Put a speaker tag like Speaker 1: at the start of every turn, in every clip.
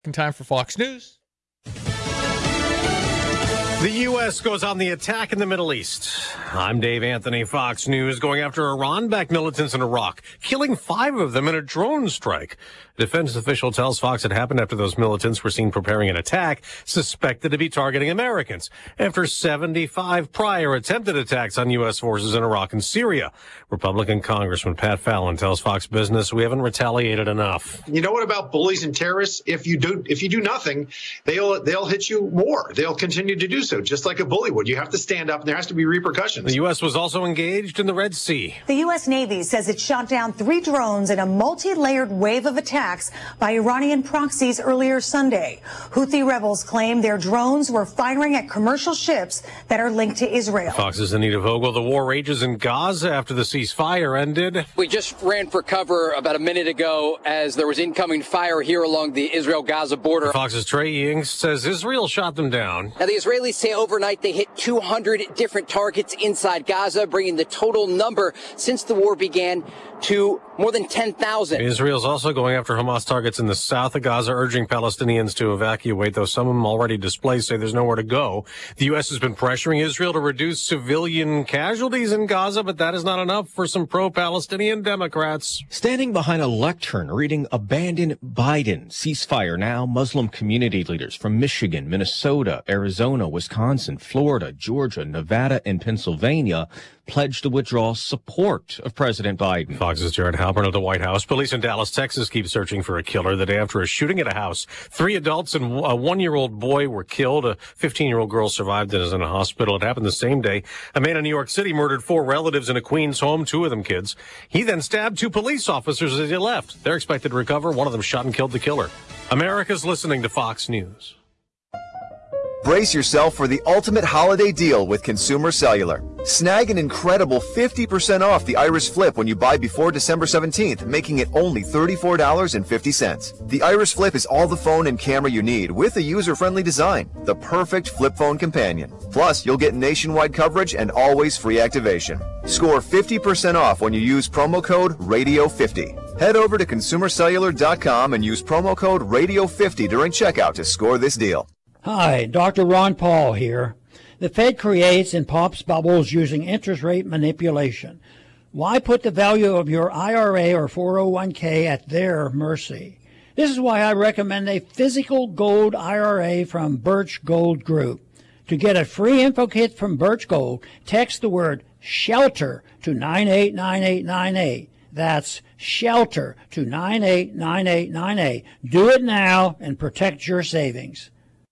Speaker 1: In time for Fox News.
Speaker 2: The U.S. goes on the attack in the Middle East. I'm Dave Anthony, Fox News, going after Iran-backed militants in Iraq, killing 5 of them in a drone strike. A defense official tells Fox it happened after those militants were seen preparing an attack suspected to be targeting Americans after 75 prior attempted attacks on U.S. forces in Iraq and Syria. Republican Congressman Pat Fallon tells Fox Business we haven't retaliated enough.
Speaker 3: You know what about bullies and terrorists? If you do nothing, they'll hit you more. They'll continue to do so, just like a bully would. You have to stand up, and there has to be repercussions.
Speaker 2: The U.S. was also engaged in the Red Sea.
Speaker 4: The U.S. Navy says it shot down 3 drones in a multi-layered wave of attacks by Iranian proxies earlier Sunday. Houthi rebels claim their drones were firing at commercial ships that are linked to Israel.
Speaker 2: Fox's Anita Vogel. The war rages in Gaza after the ceasefire ended.
Speaker 5: We just ran for cover about a minute ago as there was incoming fire here along the Israel-Gaza border.
Speaker 2: Fox's Trey Yings says Israel shot them down.
Speaker 5: Now, the Israelis say overnight they hit 200 different targets inside Gaza, bringing the total number since the war began to more than 10,000.
Speaker 2: Israel's also going after Hamas targets in the south of Gaza, urging Palestinians to evacuate, though some of them already displaced say there's nowhere to go. The U.S. has been pressuring Israel to reduce civilian casualties in Gaza, but that is not enough for some pro-Palestinian Democrats.
Speaker 6: Standing behind a lectern reading Abandon Biden, ceasefire now, Muslim community leaders from Michigan, Minnesota, Arizona, Wisconsin, Florida, Georgia, Nevada, and Pennsylvania pledged to withdraw support of President Biden.
Speaker 2: Fox's Jared Halpern of the White House. Police in Dallas, Texas keep searching for a killer the day after a shooting at a house. 3 adults and a 1-year-old boy were killed. A 15-year-old girl survived and is in a hospital. It happened the same day. A man in New York City murdered 4 relatives in a Queens home, 2 of them kids. He then stabbed 2 police officers as he left. They're expected to recover. One of them shot and killed the killer. America's listening to Fox News.
Speaker 7: Brace yourself for the ultimate holiday deal with Consumer Cellular. Snag an incredible 50% off the Iris Flip when you buy before December 17th, making it only $34.50. The Iris Flip is all the phone and camera you need with a user-friendly design, the perfect flip phone companion. Plus, you'll get nationwide coverage and always free activation. Score 50% off when you use promo code RADIO50. Head over to consumercellular.com and use promo code RADIO50 during checkout to score this deal.
Speaker 8: Hi, Dr. Ron Paul here. The Fed creates and pops bubbles using interest rate manipulation. Why put the value of your IRA or 401k at their mercy? This is why I recommend a physical gold IRA from Birch Gold Group. To get a free info kit from Birch Gold, text the word SHELTER to 989898. That's SHELTER to 989898. Do it now and protect your savings.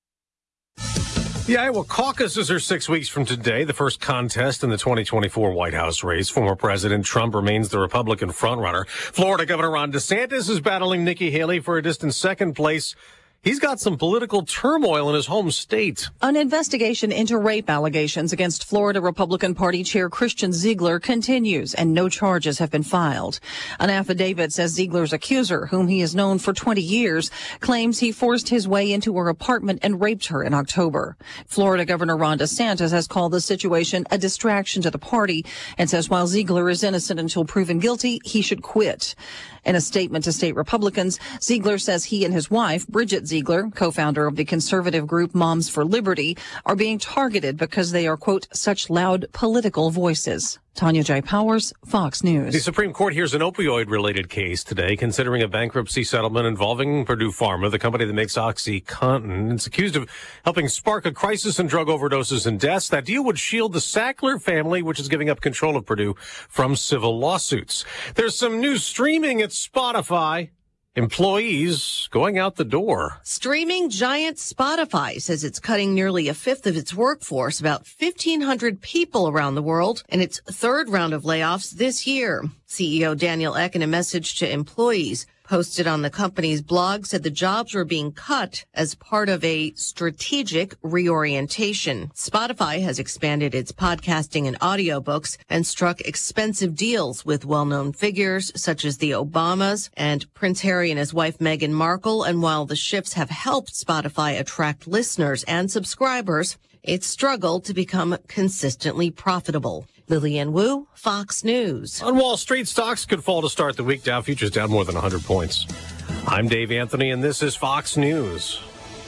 Speaker 2: The Iowa caucuses are 6 weeks from today, the first contest in the 2024 White House race. Former President Trump remains the Republican frontrunner. Florida Governor Ron DeSantis is battling Nikki Haley for a distant second place. He's got some political turmoil in his home state.
Speaker 9: An investigation into rape allegations against Florida Republican Party Chair Christian Ziegler continues, and no charges have been filed. An affidavit says Ziegler's accuser, whom he has known for 20 years, claims he forced his way into her apartment and raped her in October. Florida Governor Ron DeSantis has called the situation a distraction to the party and says while Ziegler is innocent until proven guilty, he should quit. In a statement to state Republicans, Ziegler says he and his wife, Bridget Ziegler, co-founder of the conservative group Moms for Liberty, are being targeted because they are, quote, such loud political voices. Tanya J. Powers, Fox News.
Speaker 2: The Supreme Court hears an opioid-related case today, considering a bankruptcy settlement involving Purdue Pharma, the company that makes OxyContin. It's accused of helping spark a crisis in drug overdoses and deaths. That deal would shield the Sackler family, which is giving up control of Purdue, from civil lawsuits. There's some new streaming at Spotify. Employees going out the door.
Speaker 10: Streaming giant Spotify says it's cutting nearly a fifth of its workforce, about 1,500 people around the world, in its 3rd round of layoffs this year. CEO Daniel Ek, in a message to employees posted on the company's blog, said the jobs were being cut as part of a strategic reorientation. Spotify has expanded its podcasting and audiobooks and struck expensive deals with well-known figures such as the Obamas and Prince Harry and his wife Meghan Markle. And while the shifts have helped Spotify attract listeners and subscribers, it's struggled to become consistently profitable. Lillian Wu, Fox News.
Speaker 2: On Wall Street, stocks could fall to start the week. Dow futures down more than 100 points. I'm Dave Anthony, and this is Fox News.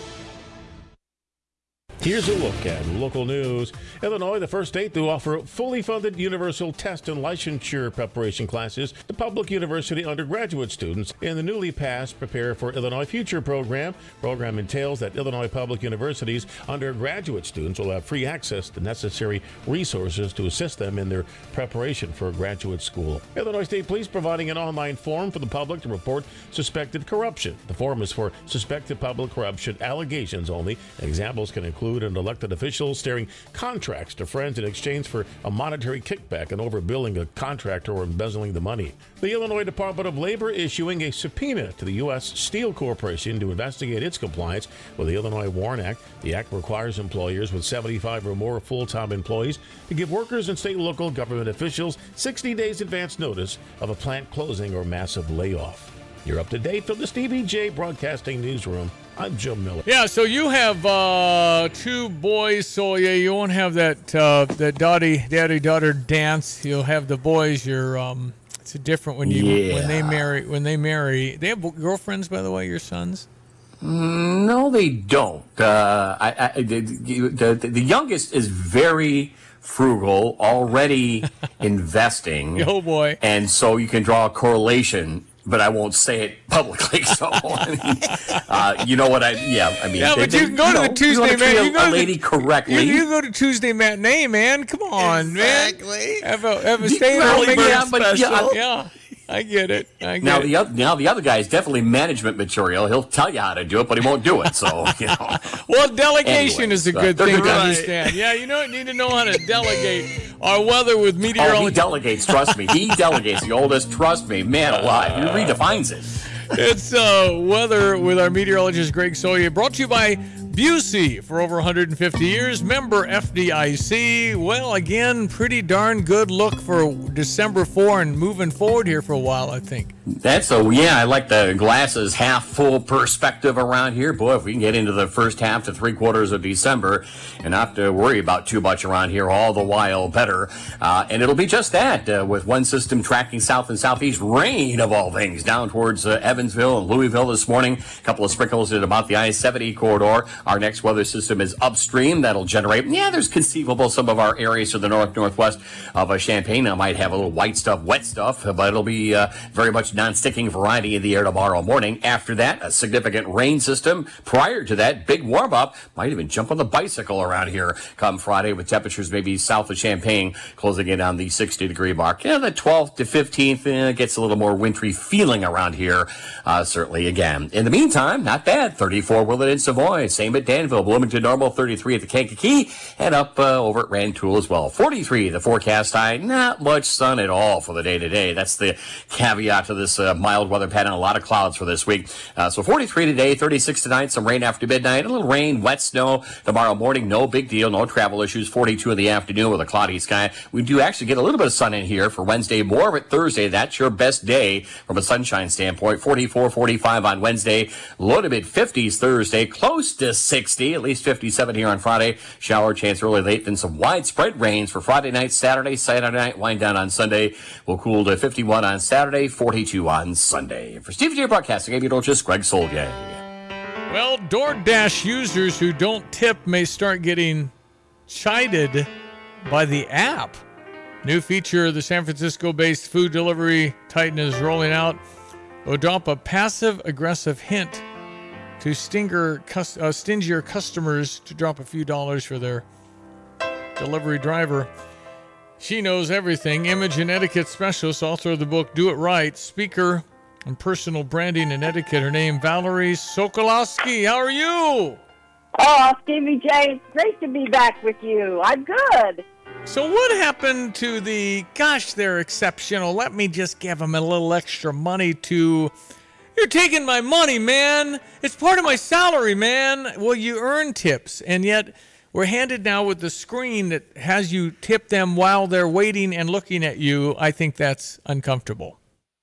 Speaker 1: Here's a look at local news. Illinois, the first state to offer fully funded universal test and licensure preparation classes to public university undergraduate students in the newly passed Prepare for Illinois Future program. Program entails that Illinois public universities undergraduate students will have free access to necessary resources to assist them in their preparation for graduate school. Illinois State Police providing an online form for the public to report suspected corruption. The form is for suspected public corruption allegations only. Examples can include an elected official steering contracts to friends in exchange for a monetary kickback and overbilling a contractor or embezzling the money. The Illinois Department of Labor issuing a subpoena to the U.S. Steel Corporation to investigate its compliance with the Illinois WARN Act. The act requires employers with 75 or more full-time employees to give workers and state and local government officials 60 days advance notice of a plant closing or massive layoff. You're up to date from the Stevie J Broadcasting Newsroom. I'm Joe Miller.
Speaker 11: Yeah, so you have two boys, so yeah, you won't have that daddy-daughter dance. You'll have the boys. It's different when they marry. They have girlfriends, by the way, your sons?
Speaker 12: No, they don't. The youngest is very frugal, already investing.
Speaker 11: Oh boy!
Speaker 12: And so you can draw a correlation. But I won't say it publicly, so you know what I mean.
Speaker 11: Yeah, but you can go to the Tuesday matinee. You
Speaker 12: go to correctly.
Speaker 11: You go to Tuesday matinee, man. Come on,
Speaker 12: exactly.
Speaker 11: Man. Have a stay at home special. Yeah, I get it.
Speaker 12: Now the other guy is definitely management material. He'll tell you how to do it, but he won't do it. So
Speaker 11: Well, delegation is a good thing to understand. Yeah, you need to know how to delegate. Our weather with meteorology.
Speaker 12: Oh, he delegates. Trust me, he delegates. The oldest, trust me, man alive. He redefines it.
Speaker 11: It's weather with our meteorologist Greg Soya, brought to you by Busey for over 150 years, member FDIC. Well, again, pretty darn good look for December 4 and moving forward here for a while, I think.
Speaker 12: I like the glasses half full perspective around here. Boy, if we can get into the first half to 3/4 of December and not have to worry about too much around here, all the while better. And it'll be just that, with one system tracking south and southeast, rain of all things, down towards Evansville and Louisville this morning. A couple of sprinkles at about the I-70 corridor. Our next weather system is upstream. That'll generate, there's conceivable some of our areas to the northwest of Champaign. I might have a little white stuff, wet stuff, but it'll be very much non-sticking variety in the air tomorrow morning. After that, a significant rain system. Prior to that, big warm-up. Might even jump on the bicycle around here come Friday with temperatures maybe south of Champaign closing in on the 60-degree mark. The 12th to 15th gets a little more wintry feeling around here, certainly again. In the meantime, not bad. 34 Willett and Savoy. Same at Danville. Bloomington normal. 33 at the Kankakee. And up over at Rantoul as well. 43 the forecast high. Not much sun at all for the day today. That's the caveat to this mild weather pattern. A lot of clouds for this week. So 43 today, 36 tonight, some rain after midnight, a little rain, wet snow tomorrow morning. No big deal, no travel issues. 42 in the afternoon with a cloudy sky. We do actually get a little bit of sun in here for Wednesday, more of it Thursday. That's your best day from a sunshine standpoint. 44, 45 on Wednesday, low to mid 50s Thursday, close to 60, at least 57 here on Friday. Shower chance early late, then some widespread rains for Friday night, Saturday night, wind down on Sunday. We'll cool to 51 on Saturday, 42 on Sunday. For Stevie J Broadcasting, meteorologist Greg Solgay.
Speaker 11: Well, DoorDash users who don't tip may start getting chided by the app. New feature the San Francisco-based food delivery titan is rolling out will drop a passive-aggressive hint to stingier customers to drop a few dollars for their delivery driver. She knows everything. Image and etiquette specialist, author of the book Do It Right, speaker on personal branding and etiquette. Her name, Valerie Sokolowski. How are you?
Speaker 13: Oh, Stevie J, it's great to be back with you. I'm good.
Speaker 11: So what happened to they're exceptional, let me just give them a little extra money to... You're taking my money, man. It's part of my salary, man. Well, you earn tips, and yet we're handed now with the screen that has you tip them while they're waiting and looking at you. I think that's uncomfortable.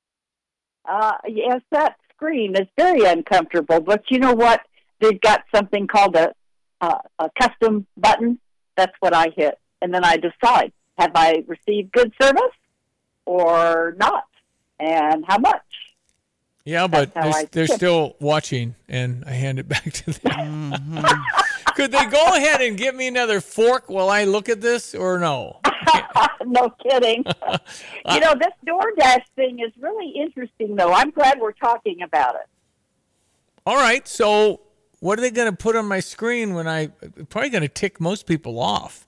Speaker 13: Yes, that screen is very uncomfortable, but you know what? They've got something called a custom button. That's what I hit, and then I decide, have I received good service or not, and how much?
Speaker 11: Yeah, but they're
Speaker 13: tip.
Speaker 11: still watching, and I hand it back to them. Could they go ahead and give me another fork while I look at this, or no?
Speaker 13: No kidding. This DoorDash thing is really interesting, though. I'm glad we're talking about it.
Speaker 11: All right, so what are they going to put on my screen when probably going to tick most people off?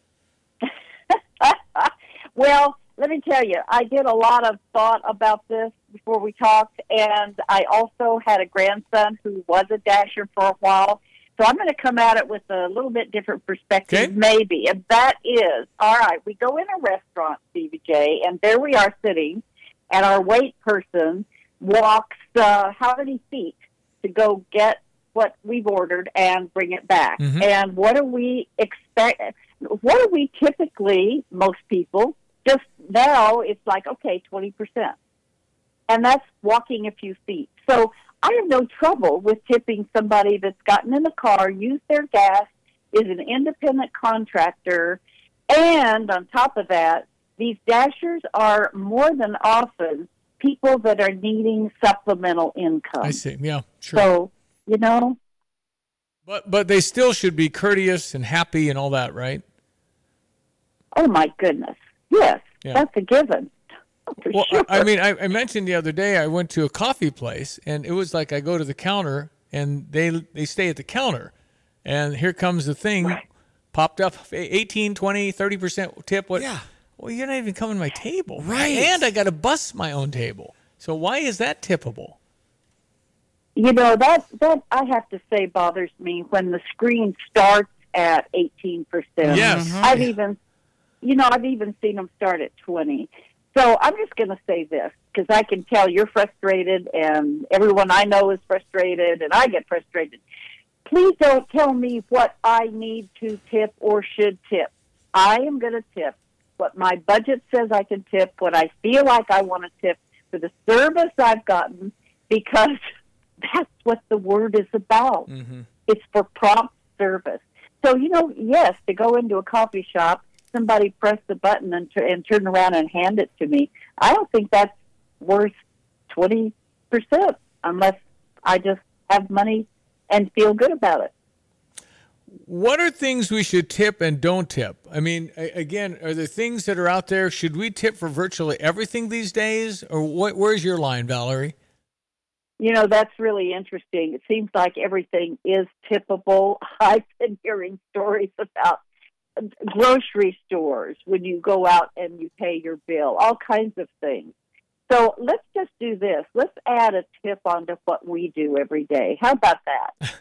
Speaker 13: Well, let me tell you, I did a lot of thought about this before we talked, and I also had a grandson who was a Dasher for a while. So I'm going to come at it with a little bit different perspective, maybe. And that is, all right, we go in a restaurant, Stevie J, and there we are sitting, and our wait person walks how many feet to go get what we've ordered and bring it back.
Speaker 14: Mm-hmm.
Speaker 13: And what do we expect? What do we typically, most people, just now it's like, okay, 20%. And that's walking a few feet. So I have no trouble with tipping somebody that's gotten in the car, used their gas, is an independent contractor, and on top of that, these Dashers are more than often people that are needing supplemental income.
Speaker 11: I see. Yeah, sure.
Speaker 13: So,
Speaker 11: But they still should be courteous and happy and all that, right?
Speaker 13: Oh, my goodness. Yes, that's a given.
Speaker 11: Well,
Speaker 13: sure.
Speaker 11: I mean, I mentioned the other day I went to a coffee place, and it was like I go to the counter, and they stay at the counter. And here comes the thing, popped up, 18, 20, 30% tip. What? Yeah. Well, you're not even coming to my table.
Speaker 14: Right.
Speaker 11: And I got to bus my own table. So why is that tippable?
Speaker 13: That I have to say bothers me when the screen starts at 18%.
Speaker 11: Yes.
Speaker 13: I've even seen them start at 20. So I'm just going to say this, because I can tell you're frustrated, and everyone I know is frustrated, and I get frustrated. Please don't tell me what I need to tip or should tip. I am going to tip what my budget says I can tip, what I feel like I want to tip for the service I've gotten, because that's what the word is about.
Speaker 11: Mm-hmm.
Speaker 13: It's for prompt service. So, yes, to go into a coffee shop, somebody press the button and turn around and hand it to me, I don't think that's worth 20%, unless I just have money and feel good about it.
Speaker 11: What are things we should tip and don't tip? I mean, again, are there things that are out there? Should we tip for virtually everything these days? Or where's your line, Valerie?
Speaker 13: That's really interesting. It seems like everything is tippable. I've been hearing stories about grocery stores when you go out and you pay your bill, all kinds of things. So let's just do this. Let's add a tip onto what we do every day. How about that?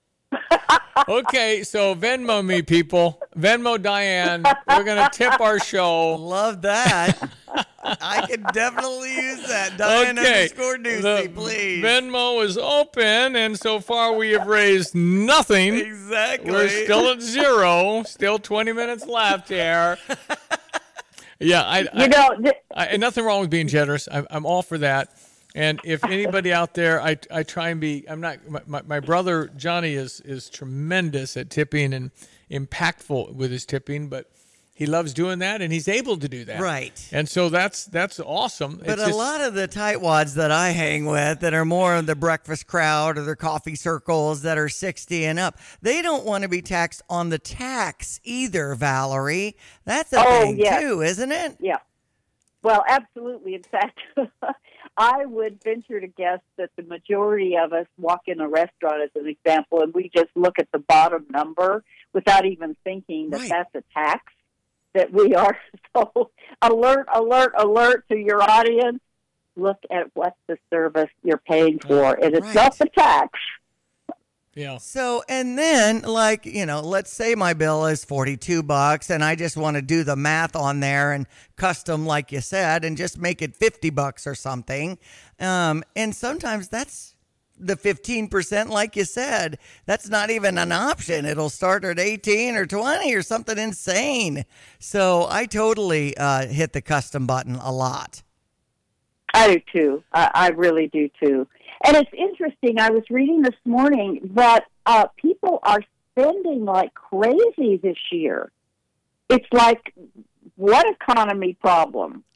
Speaker 11: Okay, so Venmo me, people. Venmo Diane. We're going to tip our show.
Speaker 14: Love that. I can definitely use that. Diane _Ducey, please.
Speaker 11: Venmo is open, and so far we have raised nothing.
Speaker 14: Exactly.
Speaker 11: We're still at zero. Still 20 minutes left here. Yeah, nothing wrong with being generous. I'm all for that. And if anybody out there, I try and be. I'm not. My brother Johnny is tremendous at tipping and impactful with his tipping, but he loves doing that, and he's able to do that.
Speaker 14: Right.
Speaker 11: And so that's awesome.
Speaker 14: But a lot of the tightwads that I hang with that are more of the breakfast crowd or their coffee circles that are 60 and up, they don't want to be taxed on the tax either, Valerie. That's a thing too, isn't it?
Speaker 13: Yeah. Well, absolutely. In fact, I would venture to guess that the majority of us walk in a restaurant, as an example, and we just look at the bottom number without even thinking that that's a tax, that we are. So alert, alert, alert to your audience. Look at what the service you're paying for, and it's not the tax.
Speaker 11: Yeah.
Speaker 14: So, and then, let's say my bill is $42 and I just want to do the math on there and custom, like you said, and just make it $50 or something. And sometimes that's the 15%, like you said. That's not even an option. It'll start at 18 or 20 or something insane. So I totally hit the custom button a lot.
Speaker 13: I do too. I really do too. And it's interesting. I was reading this morning that people are spending like crazy this year. It's like, what economy problem?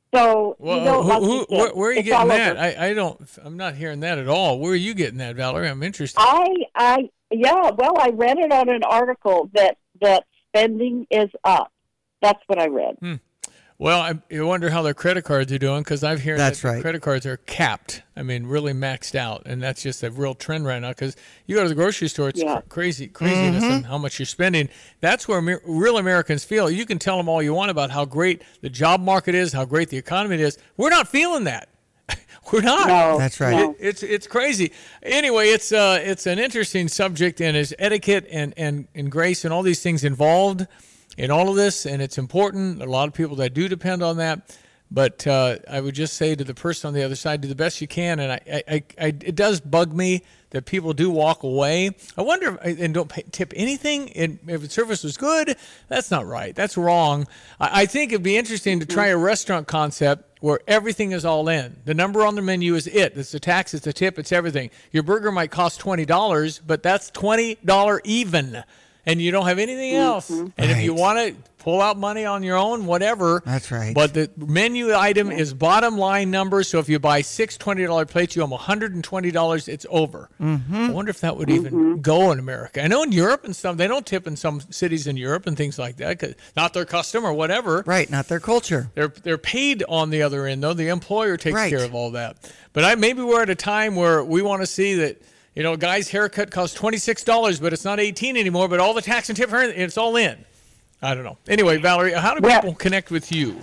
Speaker 13: So
Speaker 11: well, where are you getting that? I'm not hearing that at all. Where are you getting that, Valerie? I'm interested.
Speaker 13: I read it on an article that spending is up. That's what I read.
Speaker 11: Well, I wonder how their credit cards are doing, because I've heard that credit cards are capped. I mean, really maxed out, and that's just a real trend right now. Because you go to the grocery store, it's craziness on how much you're spending. That's where real Americans feel. You can tell them all you want about how great the job market is, how great the economy is. We're not feeling that. We're not.
Speaker 13: No,
Speaker 14: that's right.
Speaker 11: It's crazy. Anyway, it's an interesting subject, and there's etiquette and grace and all these things involved in all of this, and it's important. There are a lot of people that do depend on that, but I would just say to the person on the other side, do the best you can. And it does bug me that people do walk away. I wonder and don't tip anything. If the service was good, that's not right. That's wrong. I think it'd be interesting to try a restaurant concept where everything is all in. The number on the menu is it. It's the tax, it's the tip, it's everything. Your burger might cost $20, but that's $20 even. And you don't have anything else. And if you want to pull out money on your own, whatever.
Speaker 14: That's right.
Speaker 11: But the menu item is bottom line number. So if you buy 6 $20 plates, you owe them $120. It's over. I wonder if that would even go in America. I know in Europe and stuff, they don't tip in some cities in Europe and things like that, 'cause not their custom or whatever.
Speaker 14: Right, not their culture.
Speaker 11: They're paid on the other end, though. The employer takes care of all that. But maybe we're at a time where we want to see that, you know, a guy's haircut costs $26, but it's not $18 anymore, but all the tax and tip, it's all in. I don't know. Anyway, Valerie, how do people connect with you?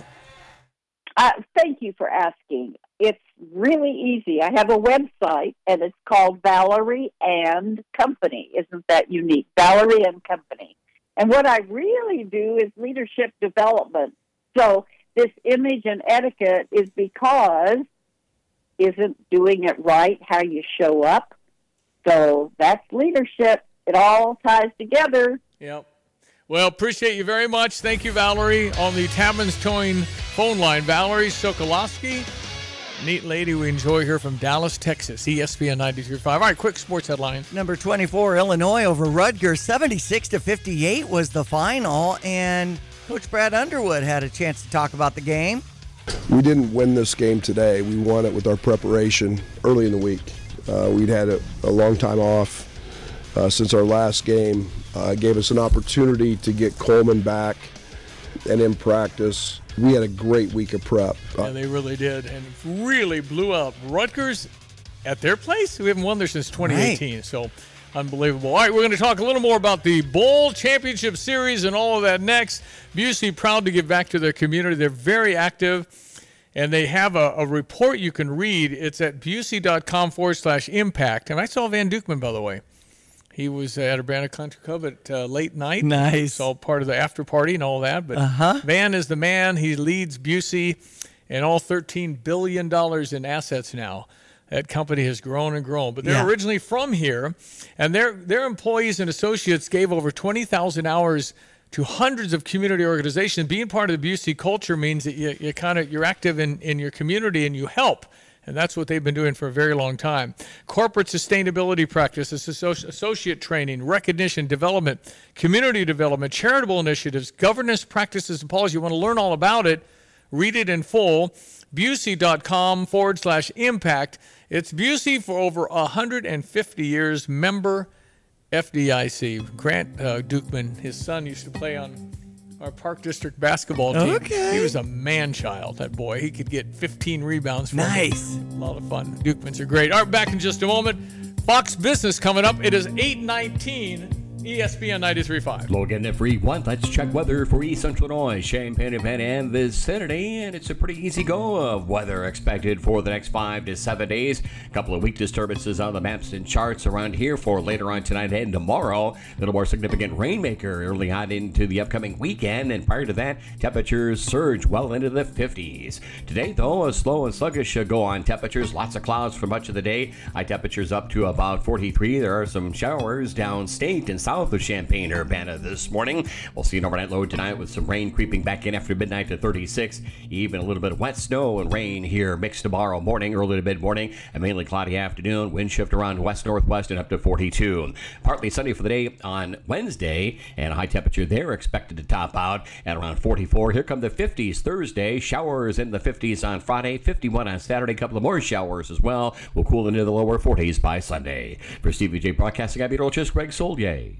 Speaker 13: Thank you for asking. It's really easy. I have a website, and it's called Valerie and Company. Isn't that unique? Valerie and Company. And what I really do is leadership development. So this image and etiquette is because isn't doing it right how you show up. So that's leadership. It all ties together.
Speaker 11: Yep. Well, appreciate you very much. Thank you, Valerie. On the Tammans Towing phone line, Valerie Sokolowski. Neat lady we enjoy here from Dallas, Texas, ESPN 93.5. All right, quick sports headline.
Speaker 14: Number 24, Illinois over Rutgers, 76-58 was the final, and Coach Brad Underwood had a chance to talk about the game.
Speaker 15: We didn't win this game today. We won it with our preparation early in the week. We'd had a long time off since our last game. Gave us an opportunity to get Coleman back and in practice. We had a great week of prep.
Speaker 11: Yeah, they really did, and really blew out Rutgers at their place. We haven't won there since 2018, so unbelievable. All right, we're going to talk a little more about the Bowl Championship Series and all of that next. Busey proud to give back to their community. They're very active. And they have a report you can read. It's at busey.com/impact. And I saw Van Dukman, by the way. He was at Urbana Country Club at late night.
Speaker 14: Nice.
Speaker 11: Saw part of the after party and all that. But Van is the man. He leads Busey and all $13 billion in assets now. That company has grown and grown. But they're originally from here. And their employees and associates gave over 20,000 hours to hundreds of community organizations. Being part of the Busey culture means that you're active in your community and you help. And that's what they've been doing for a very long time. Corporate sustainability practices, associate training, recognition, development, community development, charitable initiatives, governance practices and policy. You want to learn all about it, read it in full. Busey.com/impact. It's Busey for over 150 years, member FDIC. Grant Dukman, his son, used to play on our Park District basketball team.
Speaker 14: Okay.
Speaker 11: He was a man-child, that boy. He could get 15 rebounds for
Speaker 14: Nice.
Speaker 11: him. A lot of fun. Dukmans are great. All right, back in just a moment. Fox Business coming up. It is 8:19. ESPN 93.5.
Speaker 12: Logan, if we want, let's check weather for East Central Illinois, Champaign-Urbana, and vicinity. And it's a pretty easy go of weather expected for the next 5 to 7 days. A couple of weak disturbances on the maps and charts around here for later on tonight and tomorrow. A little more significant rainmaker early on into the upcoming weekend. And prior to that, temperatures surge well into the 50s. Today, though, a slow and sluggish go on temperatures. Lots of clouds for much of the day. High temperatures up to about 43. There are some showers downstate and south south of Champaign-Urbana this morning. We'll see an overnight low tonight with some rain creeping back in after midnight to 36. Even a little bit of wet snow and rain here mixed tomorrow morning, early to mid-morning. A mainly cloudy afternoon. Wind shift around west-northwest and up to 42. Partly sunny for the day on Wednesday, and a high temperature there expected to top out at around 44. Here come the 50s Thursday. Showers in the 50s on Friday. 51 on Saturday. A couple of more showers as well. We'll cool into the lower 40s by Sunday. For Stevie J Broadcasting, I'm Peter Olchis, Greg Solier.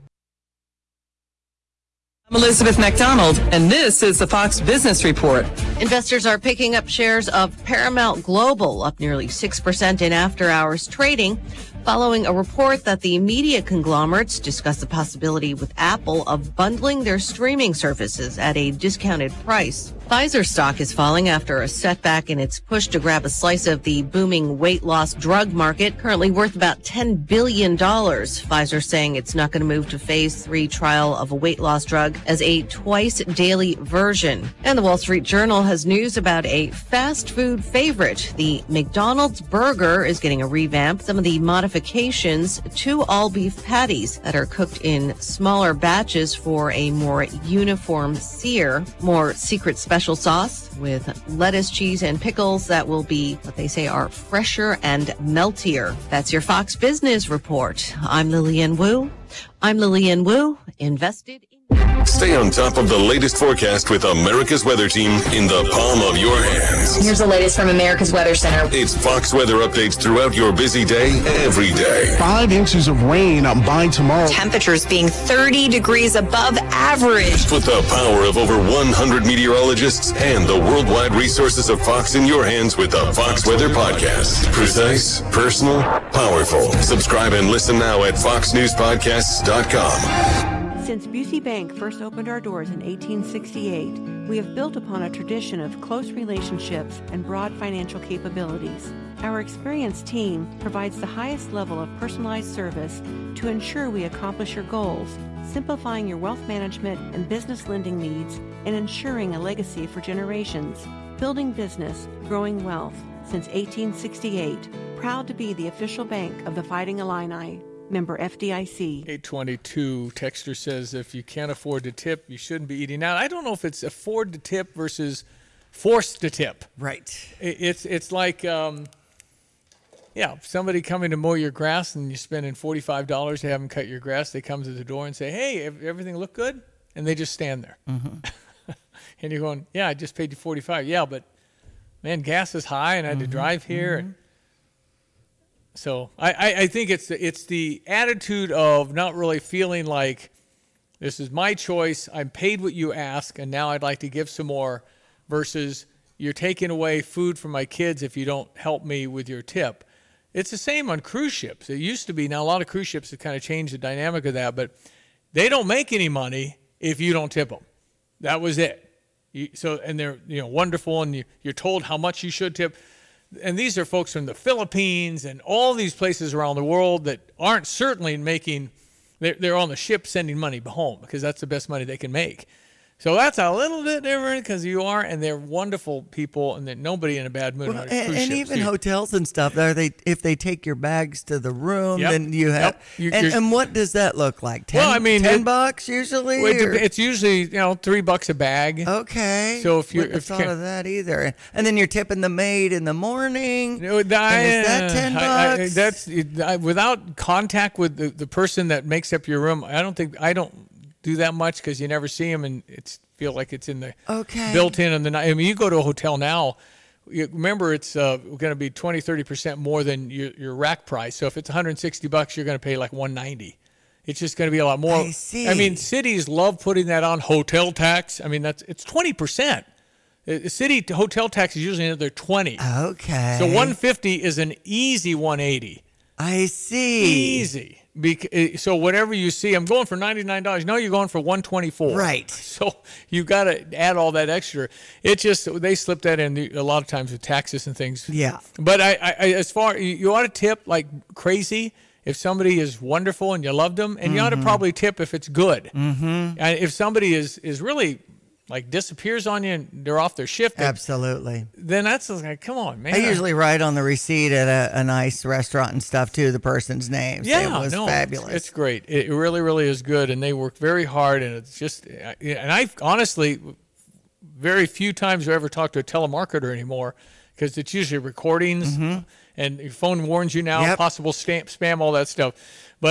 Speaker 16: I'm Elizabeth McDonald, and this is the Fox Business Report.
Speaker 10: Investors are picking up shares of Paramount Global, up nearly 6% in after-hours trading, following a report that the media conglomerates discuss the possibility with Apple of bundling their streaming services at a discounted price. Pfizer stock is falling after a setback in its push to grab a slice of the booming weight loss drug market, currently worth about $10 billion. Pfizer saying it's not going to move to phase 3 trial of a weight loss drug as a twice-daily version. And the Wall Street Journal has news about a fast food favorite. The McDonald's burger is getting a revamp. Some of the modifications to all-beef patties that are cooked in smaller batches for a more uniform sear. More secret special sauce with lettuce, cheese, and pickles that will be what they say are fresher and meltier. That's your Fox Business Report. I'm Lillian Wu. Invested in...
Speaker 17: Stay on top of the latest forecast with America's Weather Team in the palm of your hands.
Speaker 18: Here's the latest from America's Weather Center.
Speaker 17: It's Fox weather updates throughout your busy day, every day.
Speaker 19: 5 inches of rain by tomorrow.
Speaker 18: Temperatures being 30 degrees above average.
Speaker 17: Put the power of over 100 meteorologists and the worldwide resources of Fox in your hands with the Fox Weather Podcast. Precise, personal, powerful. Subscribe and listen now at foxnewspodcasts.com.
Speaker 20: Since Busey Bank first opened our doors in 1868, we have built upon a tradition of close relationships and broad financial capabilities. Our experienced team provides the highest level of personalized service to ensure we accomplish your goals, simplifying your wealth management and business lending needs and ensuring a legacy for generations. Building business, growing wealth. Since 1868, proud to be the official bank of the Fighting Illini. Member FDIC.
Speaker 11: 822 texter says if you can't afford to tip, you shouldn't be eating out. I don't know if it's afford to tip versus forced to tip.
Speaker 14: Right.
Speaker 11: It's like, somebody coming to mow your grass and you're spending $45 to have them cut your grass. They come to the door and say, hey, everything look good? And they just stand there. Mm-hmm. And you're going, yeah, I just paid you $45. Yeah, but man, gas is high and I had to drive here. Mm-hmm. So I think it's the attitude of not really feeling like this is my choice. I'm paid what you ask, and now I'd like to give some more, versus you're taking away food from my kids if you don't help me with your tip. It's the same on cruise ships. It used to be. Now a lot of cruise ships have kind of changed the dynamic of that, but they don't make any money if you don't tip them. That was it. And they're wonderful, and you're told how much you should tip. And these are folks from the Philippines and all these places around the world that aren't certainly making, they're on the ship sending money home because that's the best money they can make. So that's a little bit different because and they're wonderful people, and that nobody in a bad mood.
Speaker 14: Well, and even hotels and stuff, if they take your bags to the room,
Speaker 11: yep.
Speaker 14: then you have.
Speaker 11: Yep.
Speaker 14: And what does that look like? $10 usually.
Speaker 11: It's usually $3 a bag.
Speaker 14: Okay.
Speaker 11: So if
Speaker 14: you're thought of that either, and then you're tipping the maid in the morning.
Speaker 11: Is
Speaker 14: that $10?
Speaker 11: That's without contact with the person that makes up your room. I don't do that much because you never see them, and feel like it's in the built in the night. I mean, you go to a hotel now, remember it's going to be 20-30% more than your rack price. So if it's $160, you're going to pay like $190. It's just going to be a lot more.
Speaker 14: I see.
Speaker 11: I mean, cities love putting that on hotel tax. I mean, it's 20%. The city hotel tax is usually another 20.
Speaker 14: Okay.
Speaker 11: So $150 is an easy $180.
Speaker 14: I see.
Speaker 11: Easy. So whatever you see, I'm going for $99. No, you're going for $124.
Speaker 14: Right.
Speaker 11: So you got to add all that extra. It just, they slip that in a lot of times with taxes and things.
Speaker 14: Yeah.
Speaker 11: But you ought to tip like crazy if somebody is wonderful and you love them, and you ought to probably tip if it's good.
Speaker 14: Mm-hmm.
Speaker 11: And if somebody is really like disappears on you and they're off their shift.
Speaker 14: Absolutely.
Speaker 11: Then that's like, come on, man.
Speaker 14: I usually write on the receipt at a nice restaurant and stuff too, the person's name. So
Speaker 11: Yeah,
Speaker 14: it was
Speaker 11: no,
Speaker 14: fabulous.
Speaker 11: It's great. It really, really is good, and they work very hard. And it's just, and I honestly, very few times I ever talk to a telemarketer anymore because it's usually recordings, and your phone warns you now, possible spam, all that stuff. But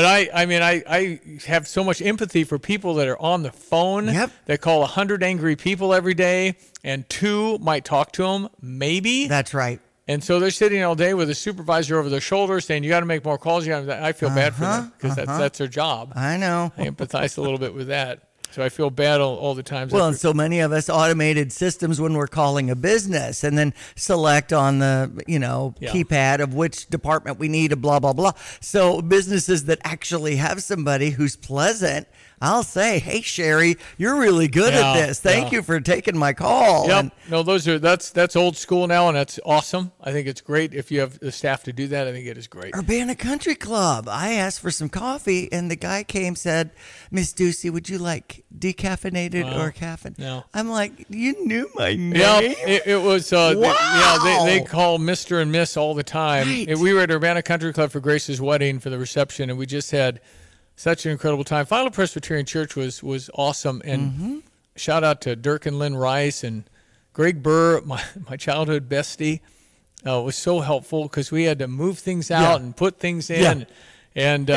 Speaker 11: I have so much empathy for people that are on the phone that call 100 angry people every day, and 2 might talk to them, maybe.
Speaker 14: That's right.
Speaker 11: And so they're sitting all day with a supervisor over their shoulder saying, you got to make more calls. I feel bad for them because that's their job.
Speaker 14: I know.
Speaker 11: I empathize a little bit with that. So I feel bad all the time.
Speaker 14: Well, and so many of us automated systems when we're calling a business and then select on the, keypad of which department we need, blah, blah, blah. So businesses that actually have somebody who's pleasant, I'll say, hey, Sherry, you're really good at this. Thank you for taking my call.
Speaker 11: Yep. No, that's old school now, and that's awesome. I think it's great if you have the staff to do that. I think it is great.
Speaker 14: Urbana Country Club. I asked for some coffee, and the guy came said, Miss Ducey, would you like decaffeinated or caffeine?
Speaker 11: No.
Speaker 14: I'm like, you knew my name?
Speaker 11: Yeah, it was.
Speaker 14: Wow.
Speaker 11: They call Mr. and Miss all the time.
Speaker 14: Right.
Speaker 11: We were at Urbana Country Club for Grace's wedding for the reception, and we just had such an incredible time. Final Presbyterian Church was awesome, and shout out to Dirk and Lynn Rice and Greg Burr, my childhood bestie. Was so helpful because we had to move things out and put things in, and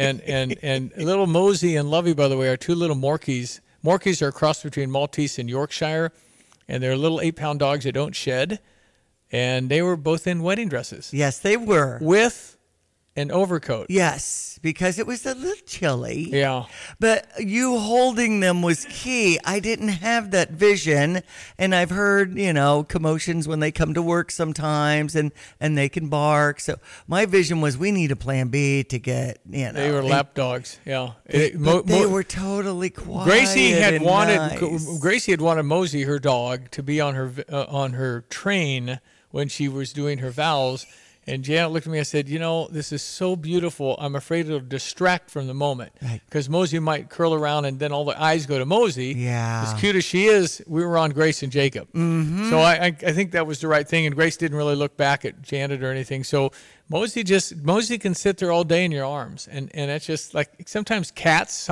Speaker 11: little Mosey and Lovey, by the way, are 2 little Morkies. Morkies are a cross between Maltese and Yorkshire, and they're little 8-pound dogs that don't shed, and they were both in wedding dresses.
Speaker 14: Yes, they were.
Speaker 11: With an overcoat.
Speaker 14: Yes, because it was a little chilly.
Speaker 11: Yeah.
Speaker 14: But you holding them was key. I didn't have that vision, and I've heard, commotions when they come to work sometimes, and they can bark. So my vision was we need a plan B to get,
Speaker 11: They were lap dogs, yeah.
Speaker 14: They were totally quiet.
Speaker 11: Gracie had wanted
Speaker 14: nice.
Speaker 11: Mosey, her dog, to be on her train when she was doing her vows. And Janet looked at me and said, this is so beautiful. I'm afraid it'll distract from the moment. Because Mosey might curl around and then all the eyes go to Mosey.
Speaker 14: Yeah.
Speaker 11: As cute as she is, we were on Grace and Jacob. So I think that was the right thing. And Grace didn't really look back at Janet or anything. So Mosey can sit there all day in your arms. And that's just like sometimes cats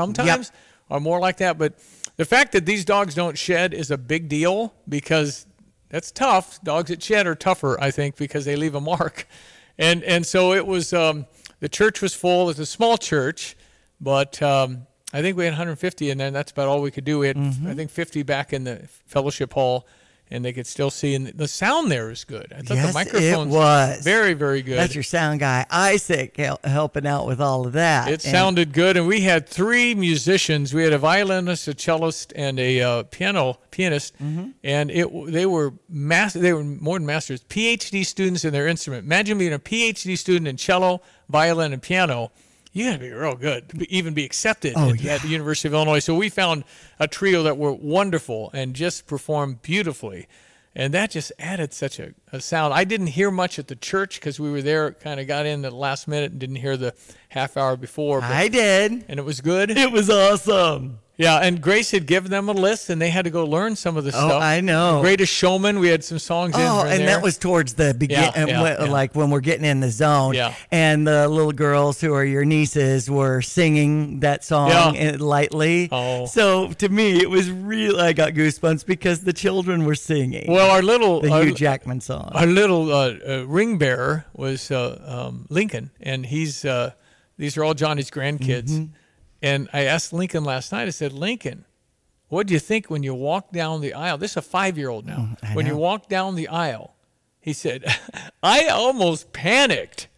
Speaker 11: are more like that. But the fact that these dogs don't shed is a big deal because that's tough. Dogs that shed are tougher, I think, because they leave a mark. And so it was, the church was full. It was a small church, but I think we had 150 in there, and that's about all we could do. We had, I think, 50 back in the fellowship hall, and they could still see. And the sound there is good. I thought the microphones
Speaker 14: was
Speaker 11: very, very good.
Speaker 14: That's your sound guy, Isaac, helping out with all of that.
Speaker 11: It sounded good, and we had 3 musicians. We had a violinist, a cellist, and a pianist, and they were more than masters, PhD students in their instrument. Imagine being a PhD student in cello, violin, and piano. You got to be real good to even be accepted at the University of Illinois. So we found a trio that were wonderful and just performed beautifully. And that just added such a sound. I didn't hear much at the church because we were there, kind of got in at the last minute and didn't hear the half hour before. But,
Speaker 14: I did.
Speaker 11: And it was good?
Speaker 14: It was awesome.
Speaker 11: Yeah, and Grace had given them a list, and they had to go learn some of the stuff.
Speaker 14: Oh, I know.
Speaker 11: Greatest Showman, we had some songs in there.
Speaker 14: Oh, and that was towards the beginning, like when we're getting in the zone.
Speaker 11: Yeah.
Speaker 14: And the little girls who are your nieces were singing that song lightly.
Speaker 11: Oh.
Speaker 14: So to me, it was real. I got goosebumps because the children were singing.
Speaker 11: Well,
Speaker 14: the Hugh Jackman song.
Speaker 11: Our little ring bearer was Lincoln, and these are all Johnny's grandkids. And I asked Lincoln last night, I said, Lincoln, what do you think when you walk down the aisle? This is a 5-year-old now. When you walk down the aisle, he said, I almost panicked.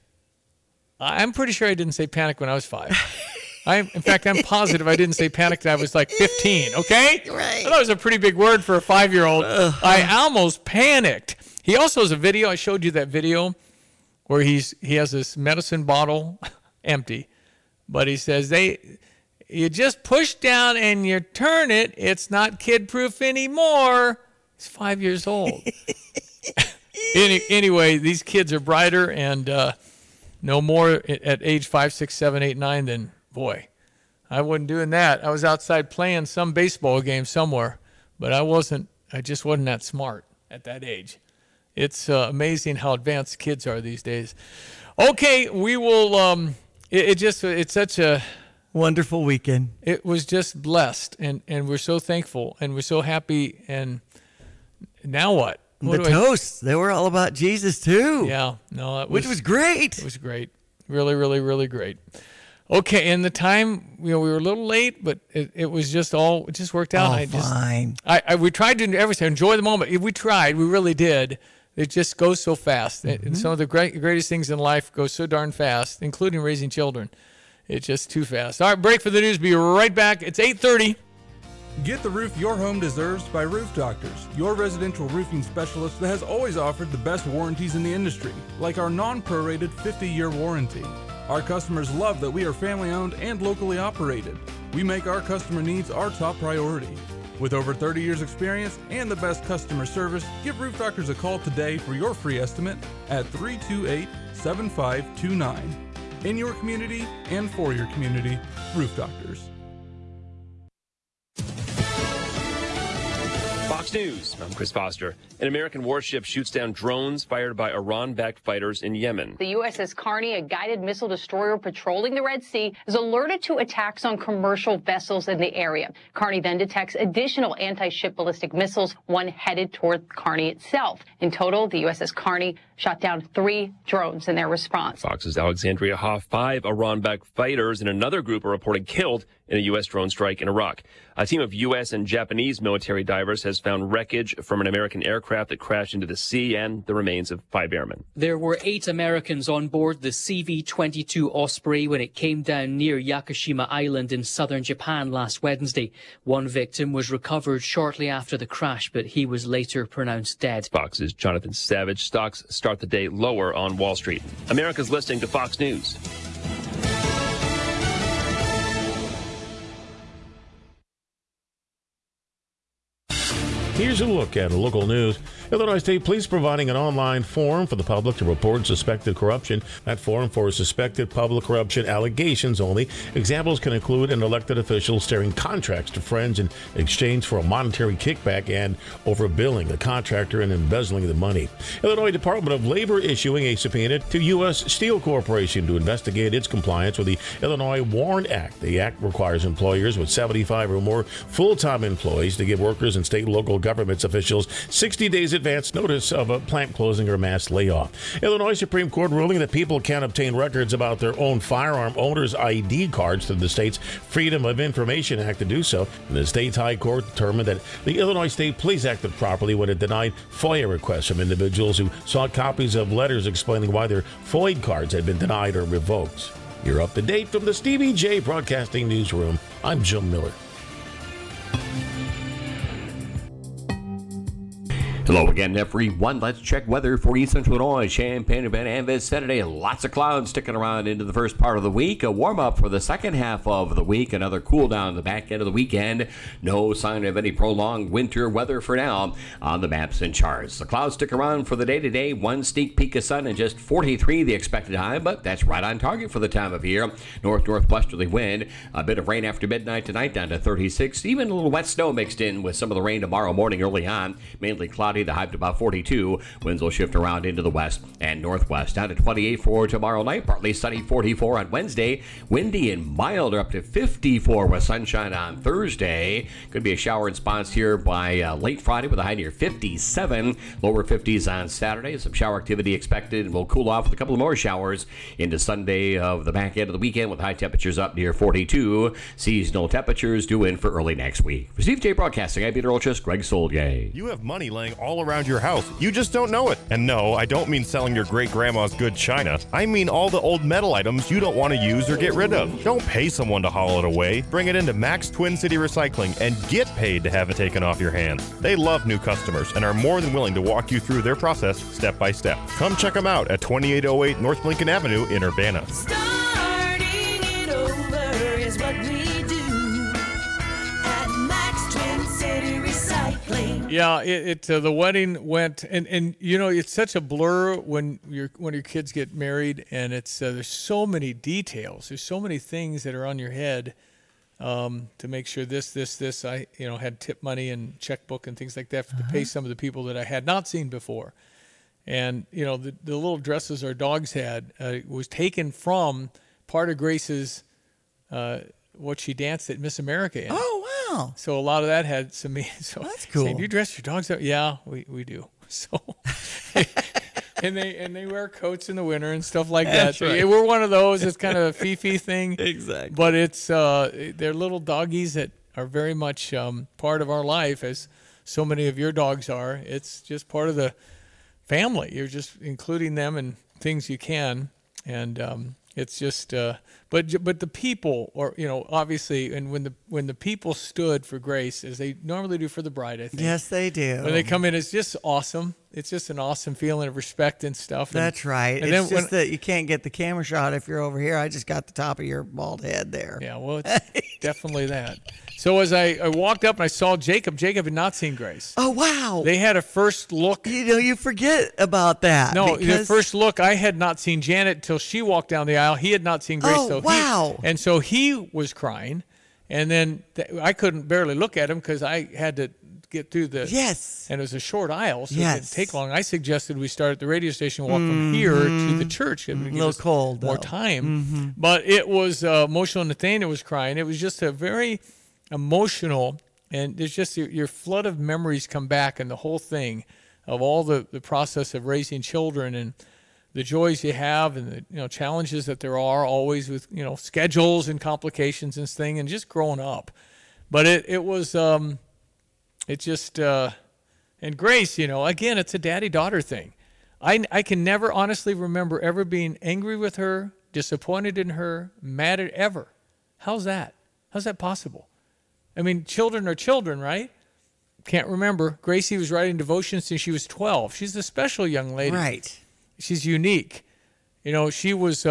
Speaker 11: I'm pretty sure I didn't say panic when I was 5. In fact, I'm positive I didn't say panic when I was like 15, okay?
Speaker 14: Right.
Speaker 11: That was a pretty big word for a 5-year-old. I almost panicked. He also has a video. I showed you that video where he has this medicine bottle empty. But he says, you just push down and you turn it. It's not kid-proof anymore. He's 5 years old. Anyway, these kids are brighter and no more at age 5, 6, 7, 8, 9 than, boy, I wasn't doing that. I was outside playing some baseball game somewhere. but I just wasn't that smart at that age. It's amazing how advanced kids are these days. Okay, we will. It's such a
Speaker 14: wonderful weekend.
Speaker 11: It was just blessed, and we're so thankful, and we're so happy. And now what?
Speaker 14: The toasts, they were all about Jesus too.
Speaker 11: Yeah, no,
Speaker 14: which was great.
Speaker 11: It was great, really, really, really great. Okay, and the time, we were a little late, but it was just it just worked out.
Speaker 14: Fine.
Speaker 11: We tried to everything, enjoy the moment. We tried, we really did. It just goes so fast. Mm-hmm. And some of the greatest things in life go so darn fast, including raising children. It's just too fast. All right, break for the news. Be right back. It's 8:30.
Speaker 21: Get the roof your home deserves by Roof Doctors, your residential roofing specialist that has always offered the best warranties in the industry, like our non-prorated 50-year warranty. Our customers love that we are family-owned and locally operated. We make our customer needs our top priority. With over 30 years experience and the best customer service, give Roof Doctors a call today for your free estimate at 328-7529. In your community and for your community, Roof Doctors.
Speaker 22: Fox News, I'm Chris Foster. An American warship shoots down drones fired by Iran-backed fighters in Yemen.
Speaker 23: The USS Carney, a guided missile destroyer patrolling the Red Sea, is alerted to attacks on commercial vessels in the area. Carney then detects additional anti-ship ballistic missiles, one headed toward Carney itself. In total, the USS Carney shot down 3 drones in their response.
Speaker 22: Fox's Alexandria Hoff, 5 Iran-backed fighters and another group are reported killed in a U.S. drone strike in Iraq. A team of U.S. and Japanese military divers has found wreckage from an American aircraft that crashed into the sea and the remains of 5 airmen.
Speaker 24: There were 8 Americans on board the CV-22 Osprey when it came down near Yakushima Island in southern Japan last Wednesday. One victim was recovered shortly after the crash, but he was later pronounced dead.
Speaker 22: Fox's Jonathan Savage. Stocks start the day lower on Wall Street. America's listening to Fox News.
Speaker 1: Here's a look at local news. Illinois State Police providing an online forum for the public to report suspected corruption. That forum for suspected public corruption allegations only. Examples can include an elected official steering contracts to friends in exchange for a monetary kickback and overbilling a contractor and embezzling the money. Illinois Department of Labor issuing a subpoena to U.S. Steel Corporation to investigate its compliance with the Illinois WARN Act. The act requires employers with 75 or more full-time employees to give workers and state and local governments officials 60 days advance notice of a plant closing or mass layoff. Illinois Supreme Court ruling that people can obtain records about their own firearm owners' ID cards through the state's Freedom of Information Act to do so. And the state's high court determined that the Illinois State Police acted properly when it denied FOIA requests from individuals who sought copies of letters explaining why their FOID cards had been denied or revoked. You're up to date from the Stevie J Broadcasting Newsroom. I'm Jim Miller.
Speaker 12: Hello again, everyone. Let's check weather for East Central Illinois, Champaign, Urbana, and Vicinity. Lots of clouds sticking around into the first part of the week. A warm-up for the second half of the week. Another cool-down the back end of the weekend. No sign of any prolonged winter weather for now on the maps and charts. The clouds stick around for the day today. One sneak peek of sun and just 43 the expected high, but that's right on target for the time of year. North-northwesterly wind. A bit of rain after midnight tonight down to 36. Even a little wet snow mixed in with some of the rain tomorrow morning early on. Mainly cloudy. The high to about 42. Winds will shift around into the west and northwest. Down to 28 for tomorrow night. Partly sunny, 44 on Wednesday. Windy and milder up to 54 with sunshine on Thursday. Could be a shower in spots here by late Friday with a high near 57. Lower 50s on Saturday. Some shower activity expected, and we'll cool off with a couple more showers into Sunday of the back end of the weekend with high temperatures up near 42. Seasonal temperatures due in for early next week. For Steve J Broadcasting, I'm Peter Olchus, Greg Solgay.
Speaker 25: You have money laying all around your house. You just don't know it. And no, I don't mean selling your great-grandma's good china. I mean all the old metal items you don't want to use or get rid of. Don't pay someone to haul it away. Bring it into Max Twin City Recycling and get paid to have it taken off your hands. They love new customers and are more than willing to walk you through their process step by step. Come check them out at 2808 North Lincoln Avenue in Urbana.
Speaker 26: Starting it over is what we do at Max Twin City Recycling.
Speaker 11: Yeah, the wedding went, and you know, it's such a blur when your kids get married, and it's there's so many details, there's so many things that are on your head. to make sure this. I had tip money and checkbook and things like that to pay some of the people that I had not seen before. And, the little dresses our dogs had was taken from part of Grace's, what she danced at Miss America in.
Speaker 14: Oh, wow.
Speaker 11: So a lot of that had some. So
Speaker 14: that's cool.
Speaker 11: Saying, do you dress your dogs up? Yeah, we do. So, and they wear coats in the winter and stuff like that. So
Speaker 14: right.
Speaker 11: we're one of those. It's kind of a Fifi thing.
Speaker 14: Exactly.
Speaker 11: But it's they're little doggies that are very much part of our life, as so many of your dogs are. It's just part of the family. You're just including them in things you can, and it's just. But the people, or obviously, and when the people stood for Grace, as they normally do for the bride, I think.
Speaker 14: Yes, they do.
Speaker 11: When they come in, it's just awesome. It's just an awesome feeling of respect and stuff.
Speaker 14: That's right.
Speaker 11: And
Speaker 14: it's just that you can't get the camera shot if you're over here. I just got the top of your bald head there.
Speaker 11: Yeah, well, it's definitely that. So as I walked up and I saw Jacob had not seen Grace.
Speaker 14: Oh, wow.
Speaker 11: They had a first look.
Speaker 14: You forget about that.
Speaker 11: No, the first look, I had not seen Janet till she walked down the aisle. He had not seen Grace.
Speaker 14: Oh, wow.
Speaker 11: And so he was crying. And then I couldn't barely look at him because I had to get through the.
Speaker 14: Yes.
Speaker 11: And it was a short aisle, so it
Speaker 14: Yes.
Speaker 11: didn't take long. I suggested we start at the radio station and walk from here to the church. It would
Speaker 14: A
Speaker 11: give
Speaker 14: little
Speaker 11: us
Speaker 14: cold,
Speaker 11: more
Speaker 14: though.
Speaker 11: time. But it was emotional. Nathaniel was crying. It was just a very emotional, and there's just your flood of memories come back, and the whole thing of all the process of raising children and the joys you have, and the challenges that there are always with schedules and complications and thing, and just growing up. But it was it just and Grace, again, it's a daddy-daughter thing. I can never honestly remember ever being angry with her, disappointed in her, mad at ever. How's that? How's that possible? I mean, children are children, right? Can't remember. Gracie was writing devotions since she was 12. She's a special young lady.
Speaker 14: Right.
Speaker 11: She's unique. She was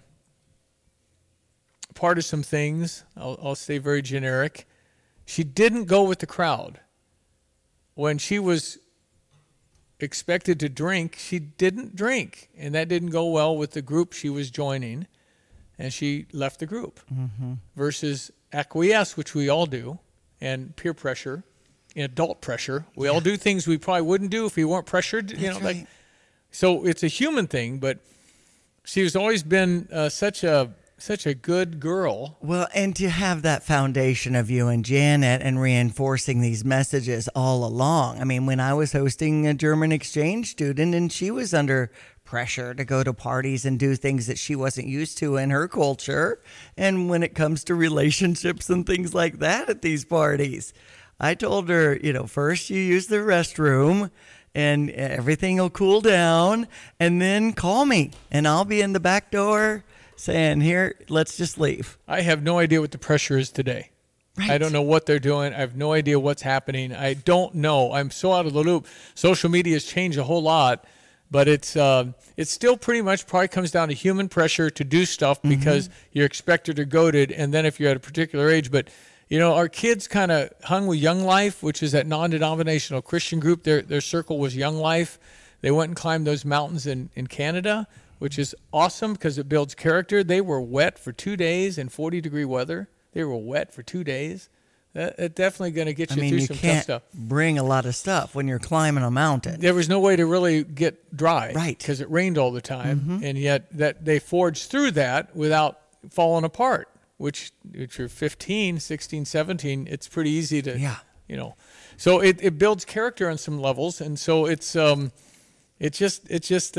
Speaker 11: part of some things. I'll stay very generic. She didn't go with the crowd. When she was expected to drink, she didn't drink. And that didn't go well with the group she was joining. And she left the group. Versus acquiesce, which we all do, and peer pressure, adult pressure. We all do things we probably wouldn't do if we weren't pressured.
Speaker 14: That's right.
Speaker 11: So it's a human thing, but she's always been such a good girl.
Speaker 14: Well, and to have that foundation of you and Janet and reinforcing these messages all along. I mean, when I was hosting a German exchange student and she was under pressure to go to parties and do things that she wasn't used to in her culture. And when it comes to relationships and things like that at these parties, I told her, first you use the restroom and everything will cool down, and then call me and I'll be in the back door saying, here, let's just leave.
Speaker 11: I have no idea what the pressure is today.
Speaker 14: Right.
Speaker 11: I don't know what they're doing. I have no idea what's happening. I don't know. I'm so out of the loop. Social media has changed a whole lot, but it's still pretty much probably comes down to human pressure to do stuff because you're expected or goaded, and then if you're at a particular age. But, our kids kind of hung with Young Life, which is that non-denominational Christian group. Their circle was Young Life. They went and climbed those mountains in Canada, which is awesome because it builds character. They were wet for 2 days in 40-degree weather. They were wet for 2 days. That's definitely going to get you through some tough stuff.
Speaker 14: Bring a lot of stuff when you're climbing a mountain.
Speaker 11: There was no way to really get dry,
Speaker 14: right?
Speaker 11: Because it rained all the time, and yet that they forged through that without falling apart. Which you're 15, 16, 17, it's pretty easy to, So it builds character on some levels, and so it's just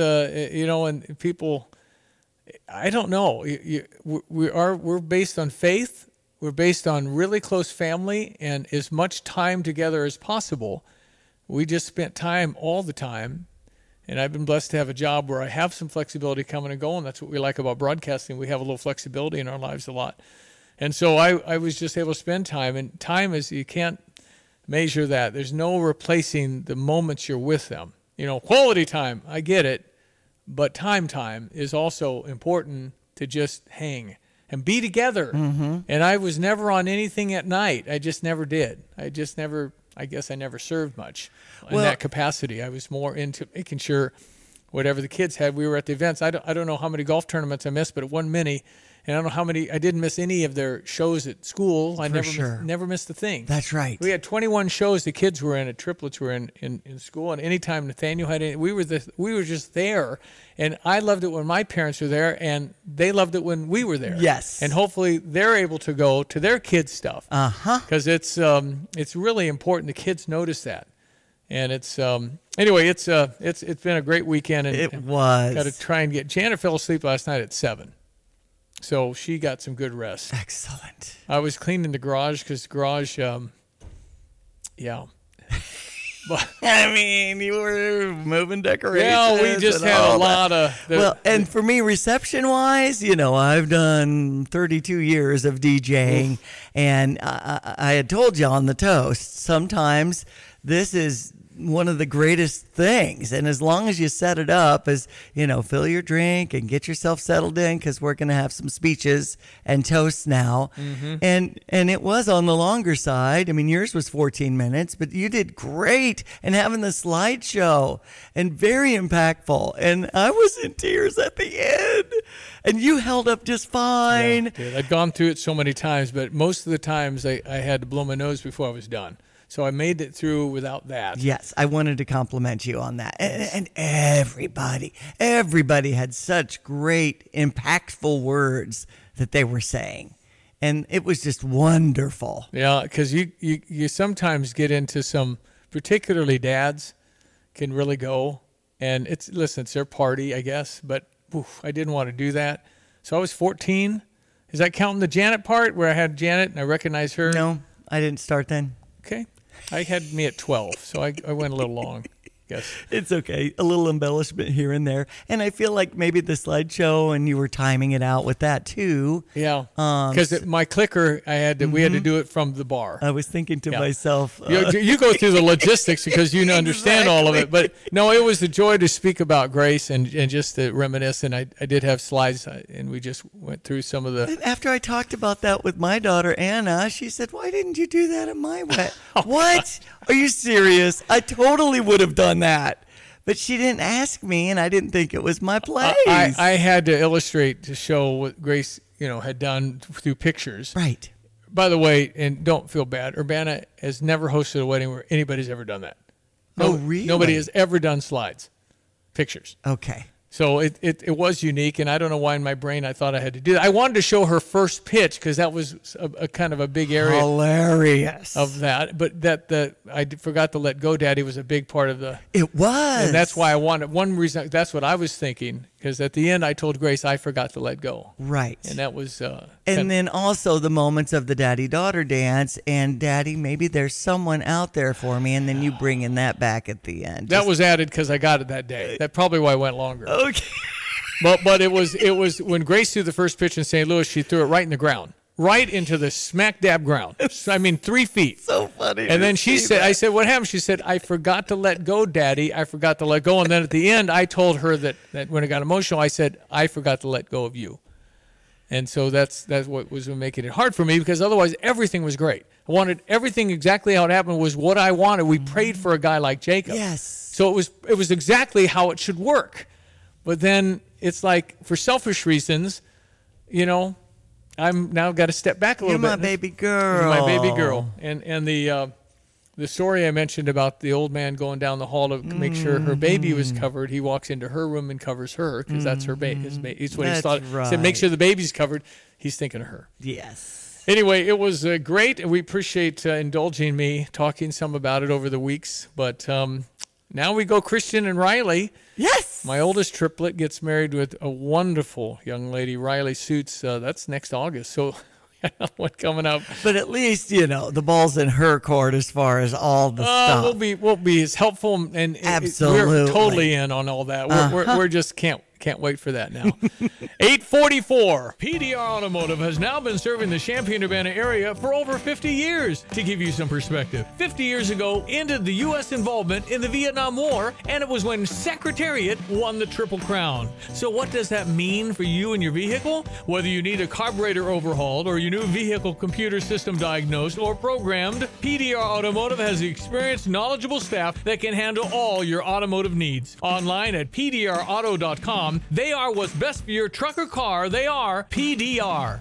Speaker 11: and people, I don't know. We're based on faith. We're based on really close family and as much time together as possible. We just spent time all the time, and I've been blessed to have a job where I have some flexibility coming and going. That's what we like about broadcasting. We have a little flexibility in our lives a lot. And so I was just able to spend time, and time is, you can't measure that. There's no replacing the moments you're with them. Quality time, I get it, but time is also important to just hang and be together. And I was never on anything at night. I just never did. I guess I never served much in that capacity. I was more into making sure whatever the kids had, we were at the events. I don't know how many golf tournaments I missed, but it wasn't many. And I don't know how many. I didn't miss any of their shows at school. I
Speaker 14: sure.
Speaker 11: never missed a thing.
Speaker 14: That's right.
Speaker 11: We had 21 shows the kids were in, triplets were in school, and anytime Nathaniel had any, we were just there. And I loved it when my parents were there, and they loved it when we were there.
Speaker 14: Yes.
Speaker 11: And hopefully they're able to go to their kids' stuff. Because it's really important. The kids notice that. And it's anyway, it's been a great weekend. And
Speaker 14: it was.
Speaker 11: Got to try and get. Janet fell asleep last night at 7. So she got some good rest.
Speaker 14: Excellent.
Speaker 11: I was cleaning the garage because the garage, yeah.
Speaker 14: But I mean, you were moving decorations.
Speaker 11: Yeah, we just had a lot of.
Speaker 14: And for me, reception-wise, I've done 32 years of DJing, and I had told you on the toast, sometimes this is one of the greatest things. And as long as you set it up as, fill your drink and get yourself settled in, because we're going to have some speeches and toasts now.
Speaker 11: Mm-hmm.
Speaker 14: And it was on the longer side. I mean, yours was 14 minutes, but you did great. And having the slideshow and very impactful. And I was in tears at the end. And you held up just fine.
Speaker 11: Yeah, dude, I'd gone through it so many times, but most of the times I had to blow my nose before I was done. So I made it through without that.
Speaker 14: Yes, I wanted to compliment you on that. And everybody had such great, impactful words that they were saying. And it was just wonderful.
Speaker 11: Yeah, because you sometimes get into some, particularly dads, can really go. And it's their party, I guess. But I didn't want to do that. So I was 14. Is that counting the Janet part where I had Janet and I recognized her?
Speaker 14: No, I didn't start then.
Speaker 11: Okay. I had me at 12, so I went a little long. Yes.
Speaker 14: It's okay. A little embellishment here and there. And I feel like maybe the slideshow and you were timing it out with that too.
Speaker 11: Yeah. Because my clicker, we had to do it from the bar.
Speaker 14: I was thinking to myself.
Speaker 11: You go through the logistics because you understand all of it. But no, it was a joy to speak about grace and just to reminisce. And I did have slides and we just went through some of the.
Speaker 14: And after I talked about that with my daughter, Anna, she said, "Why didn't you do that at my wedding?" What? Are you serious? I totally would have done that. But she didn't ask me, and I didn't think it was my place.
Speaker 11: I had to illustrate to show what Grace, had done through pictures.
Speaker 14: Right.
Speaker 11: By the way, and don't feel bad, Urbana has never hosted a wedding where anybody's ever done that.
Speaker 14: Really?
Speaker 11: Nobody has ever done slides, pictures.
Speaker 14: Okay.
Speaker 11: So it was unique, and I don't know why in my brain I thought I had to do that. I wanted to show her first pitch because that was a kind of a big area.
Speaker 14: Hilarious.
Speaker 11: Of that. But I forgot to let go, Daddy was a big part of the.
Speaker 14: It was.
Speaker 11: And that's why I wanted, one reason, that's what I was thinking, because at the end I told Grace I forgot to let go.
Speaker 14: Right.
Speaker 11: And that was.
Speaker 14: And then also the moments of the daddy-daughter dance, and Daddy, maybe there's someone out there for me, and then you bringing that back at the end.
Speaker 11: That was added because I got it that day. That's probably why I went longer.
Speaker 14: Okay.
Speaker 11: But it was when Grace threw the first pitch in St. Louis, she threw it right in the ground. Right into the smack dab ground. I mean, 3 feet.
Speaker 14: So funny.
Speaker 11: And then she said, I said, what happened? She said, I forgot to let go, Daddy. I forgot to let go. And then at the end, I told her that when it got emotional, I said, I forgot to let go of you. And so that's what was making it hard for me, because otherwise everything was great. I wanted everything exactly how it happened was what I wanted. We prayed for a guy like Jacob.
Speaker 14: Yes.
Speaker 11: So it was exactly how it should work. But then it's like, for selfish reasons, I'm now got to step back a little bit.
Speaker 14: You're my baby girl.
Speaker 11: My baby girl. And the story I mentioned about the old man going down the hall to make sure her baby was covered. He walks into her room and covers her because that's her baby. It's what he thought.
Speaker 14: Right.
Speaker 11: He said, make sure the baby's covered. He's thinking of her.
Speaker 14: Yes.
Speaker 11: Anyway, it was great, and we appreciate indulging me talking some about it over the weeks. But now we go Christian and Riley.
Speaker 14: Yes.
Speaker 11: My oldest triplet gets married with a wonderful young lady, Riley Suits. That's next August. So one coming up.
Speaker 14: But at least, the ball's in her court as far as all the stuff.
Speaker 11: We'll be as helpful, and
Speaker 14: absolutely.
Speaker 11: We're totally in on all that. We're just can't wait for that now. 8:44. PDR Automotive has now been serving the Champaign-Urbana area for over 50 years. To give you some perspective, 50 years ago ended the U.S. involvement in the Vietnam War, and it was when Secretariat won the Triple Crown. So what does that mean for you and your vehicle? Whether you need a carburetor overhauled or your new vehicle computer system diagnosed or programmed, PDR Automotive has the experienced, knowledgeable staff that can handle all your automotive needs. Online at pdrauto.com TappensTowing.com. They are what's best for your truck or car. They are PDR.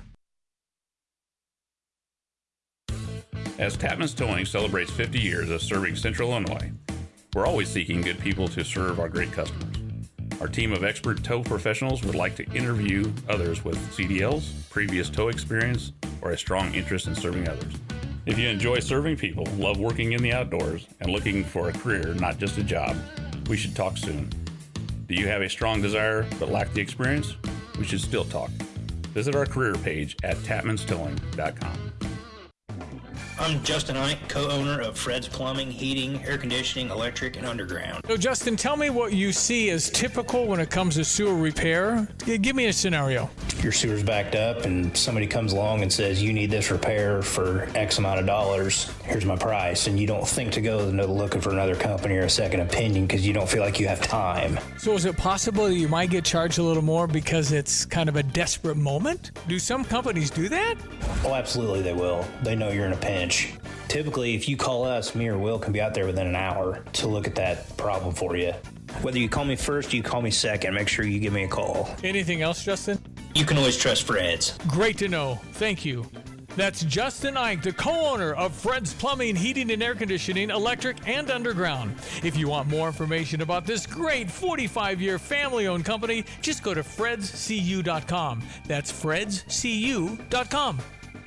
Speaker 3: As Tappens Towing celebrates 50 years of serving Central Illinois, we're always seeking good people to serve our great customers. Our team of expert tow professionals would like to interview others with CDLs, previous tow experience, or a strong interest in serving others. If you enjoy serving people, love working in the outdoors, and looking for a career, not just a job, we should talk soon. Do you have a strong desire but lack the experience? We should still talk. Visit our career page at TappensTowing.com.
Speaker 4: I'm Justin Ike, co-owner of Fred's Plumbing, Heating, Air Conditioning, Electric, and Underground.
Speaker 11: So, Justin, tell me what you see as typical when it comes to sewer repair. Give me a scenario.
Speaker 4: Your sewer's backed up and somebody comes along and says, you need this repair for X amount of dollars. Here's my price. And you don't think to go looking for another company or a second opinion because you don't feel like you have time.
Speaker 11: So is it possible that you might get charged a little more because it's kind of a desperate moment? Do some companies do that?
Speaker 4: Oh, absolutely they will. They know you're in a pinch. Typically, if you call us, me or Will can be out there within an hour to look at that problem for you. Whether you call me first or you call me second, make sure you give me a call.
Speaker 11: Anything else, Justin?
Speaker 4: You can always trust Fred's.
Speaker 11: Great to know. Thank you. That's Justin Ike, the co-owner of Fred's Plumbing, Heating, and Air Conditioning, Electric, and Underground. If you want more information about this great 45-year family-owned company, just go to fredscu.com. That's fredscu.com.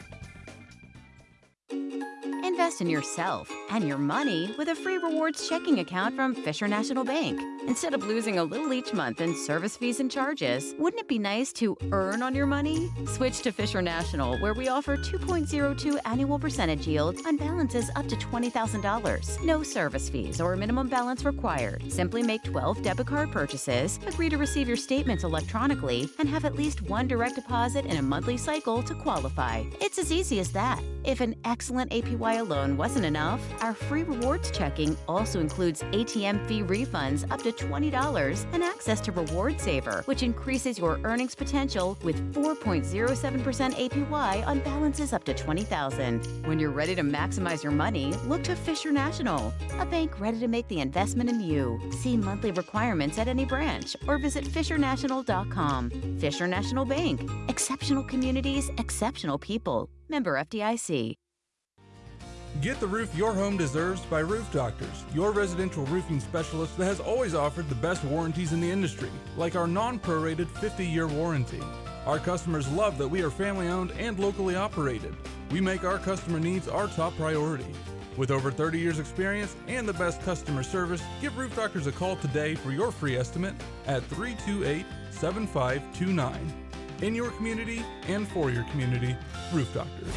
Speaker 5: Invest in yourself and your money with a free rewards checking account from Fisher National Bank. Instead of losing a little each month in service fees and charges, wouldn't it be nice to earn on your money? Switch to Fisher National, where we offer 2.02 annual percentage yield on balances up to $20,000. No service fees or minimum balance required. Simply make 12 debit card purchases, agree to receive your statements electronically, and have at least one direct deposit in a monthly cycle to qualify. It's as easy as that. If an excellent APY alone wasn't enough, our free rewards checking also includes ATM fee refunds up to $20 and access to Reward Saver, which increases your earnings potential with 4.07% APY on balances up to $20,000. When you're ready to maximize your money, look to Fisher National, a bank ready to make the investment in you. See monthly requirements at any branch or visit fishernational.com. Fisher National Bank. Exceptional communities, exceptional people. Member FDIC.
Speaker 21: Get the roof your home deserves by Roof Doctors, your residential roofing specialist that has always offered the best warranties in the industry, like our non-prorated 50-year warranty. Our customers love that we are family-owned and locally operated. We make our customer needs our top priority. With over 30 years experience and the best customer service, give Roof Doctors a call today for your free estimate at 328-7529. In your community and for your community, Roof Doctors.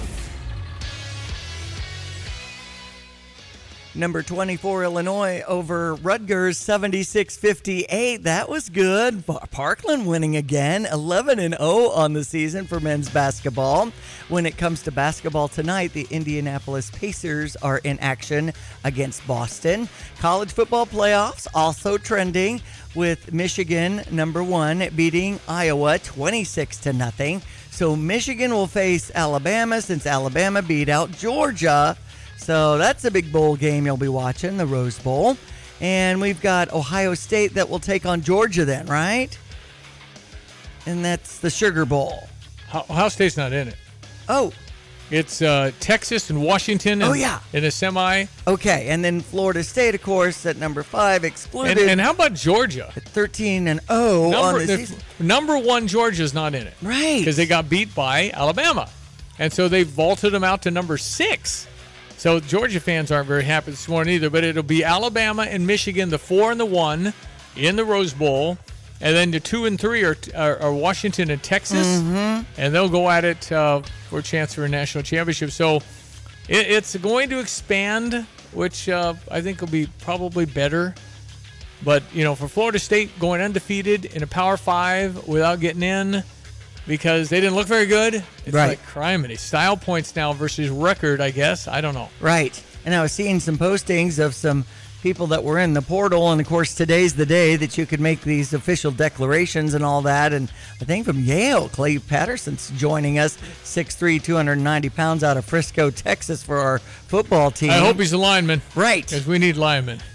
Speaker 14: Number 24, Illinois over Rutgers, 76-58. That was good. Parkland winning again, 11-0 on the season for men's basketball. When it comes to basketball tonight, the Indianapolis Pacers are in action against Boston. College football playoffs also trending with Michigan, number 1, beating Iowa 26-0. So Michigan will face Alabama since Alabama beat out Georgia. So that's a big bowl game you'll be watching, the Rose Bowl. And we've got Ohio State that will take on Georgia then, right? And that's the Sugar Bowl.
Speaker 11: Ohio State's not in it.
Speaker 14: Oh.
Speaker 11: It's Texas and Washington in a semi.
Speaker 14: Okay, and then Florida State, of course, at number 5, excluded.
Speaker 11: And how about Georgia?
Speaker 14: At 13-0 on the season.
Speaker 11: Number 1, Georgia's not in it.
Speaker 14: Right.
Speaker 11: Because they got beat by Alabama. And so they vaulted them out to number 6. So Georgia fans aren't very happy this morning either, but it'll be Alabama and Michigan, the 4 and the 1 in the Rose Bowl. And then the 2 and 3 are Washington and Texas. Mm-hmm. And they'll go at it for a chance for a national championship. So it's going to expand, which I think will be probably better. But, for Florida State going undefeated in a Power 5 without getting in, because they didn't look very good. It's
Speaker 14: right.
Speaker 11: Like criminy. Style points now versus record, I guess. I don't know.
Speaker 14: Right. And I was seeing some postings of some people that were in the portal. And, of course, today's the day that you could make these official declarations and all that. And I think from Yale, Clay Patterson's joining us, 6'3", 290 pounds out of Frisco, Texas for our football team.
Speaker 11: I hope he's a lineman.
Speaker 14: Right.
Speaker 11: Because we need linemen.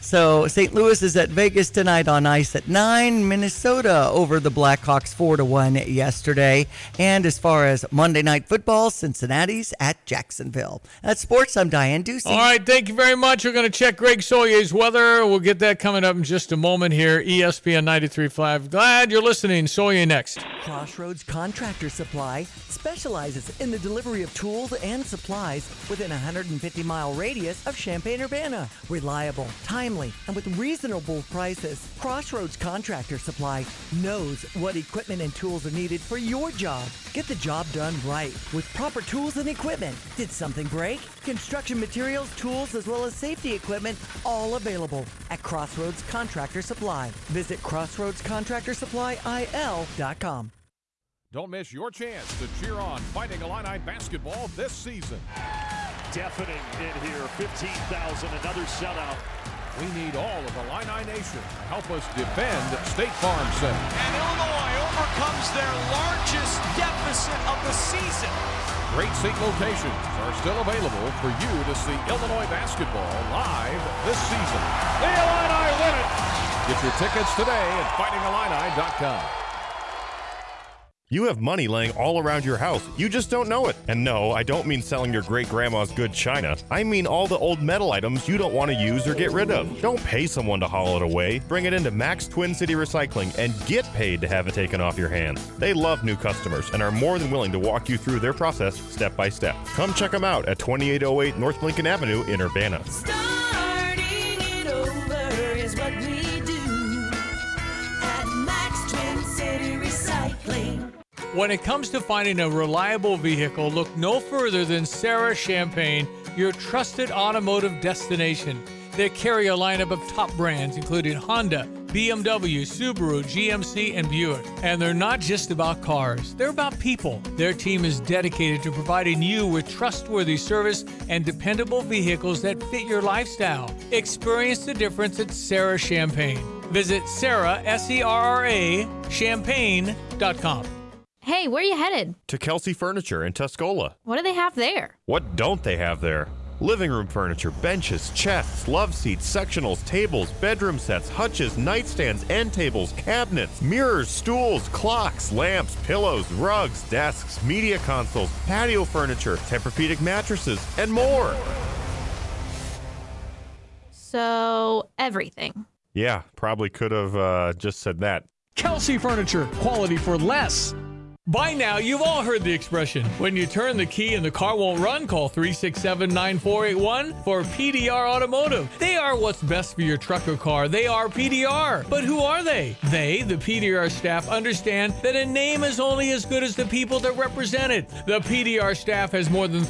Speaker 14: So St. Louis is at Vegas tonight on ice at 9. Minnesota over the Blackhawks 4-1 yesterday. And as far as Monday Night Football, Cincinnati's at Jacksonville. That's sports. I'm Diane Ducey.
Speaker 11: All right, thank you very much. We're going to check Greg Soyer's weather. We'll get that coming up in just a moment here. ESPN 93.5. Glad you're listening. Soyer next.
Speaker 2: Crossroads Contractor Supply specializes in the delivery of tools and supplies within a 150-mile radius of Champaign-Urbana. Reliable, timely, and with reasonable prices. Crossroads Contractor Supply knows what equipment and tools are needed for your job. Get the job done right with proper tools and equipment. Did something break? Construction materials, tools, as well as safety equipment, all available at Crossroads Contractor Supply. Visit crossroadscontractorsupplyil.com.
Speaker 6: Don't miss your chance to cheer on Fighting Illini basketball this season.
Speaker 7: Deafening in here, 15,000, another shutout.
Speaker 6: We need all of Illini Nation to help us defend State Farm Center.
Speaker 7: And Illinois overcomes their largest deficit of the season.
Speaker 6: Great seat locations are still available for you to see Illinois basketball live this season. The Illini win it! Get your tickets today at fightingillini.com.
Speaker 25: You have money laying all around your house. You just don't know it. And no, I don't mean selling your great-grandma's good china. I mean all the old metal items you don't want to use or get rid of. Don't pay someone to haul it away. Bring it into Max Twin City Recycling and get paid to have it taken off your hands. They love new customers and are more than willing to walk you through their process step by step. Come check them out at 2808 North Lincoln Avenue in Urbana.
Speaker 26: Starting it over is what we do at Max Twin City Recycling.
Speaker 11: When it comes to finding a reliable vehicle, look no further than Sarah Champagne, your trusted automotive destination. They carry a lineup of top brands, including Honda, BMW, Subaru, GMC, and Buick. And they're not just about cars, they're about people. Their team is dedicated to providing you with trustworthy service and dependable vehicles that fit your lifestyle. Experience the difference at Sarah Champagne. Visit Sarah, S-E-R-R-A, champagne.com.
Speaker 8: Hey, where are you headed?
Speaker 25: To Kelsey Furniture in Tuscola.
Speaker 8: What do they have there?
Speaker 25: What don't they have there? Living room furniture, benches, chests, love seats, sectionals, tables, bedroom sets, hutches, nightstands, end tables, cabinets, mirrors, stools, clocks, lamps, pillows, rugs, desks, media consoles, patio furniture, Tempur-Pedic mattresses, and more.
Speaker 8: So, everything.
Speaker 25: Yeah, probably could have just said that.
Speaker 11: Kelsey Furniture, quality for less. By now, you've all heard the expression, when you turn the key and the car won't run, call 367-9481 for PDR Automotive. They are what's best for your truck or car. They are PDR. But who are they? They, the PDR staff, understand that a name is only as good as the people that represent it. The PDR staff has more than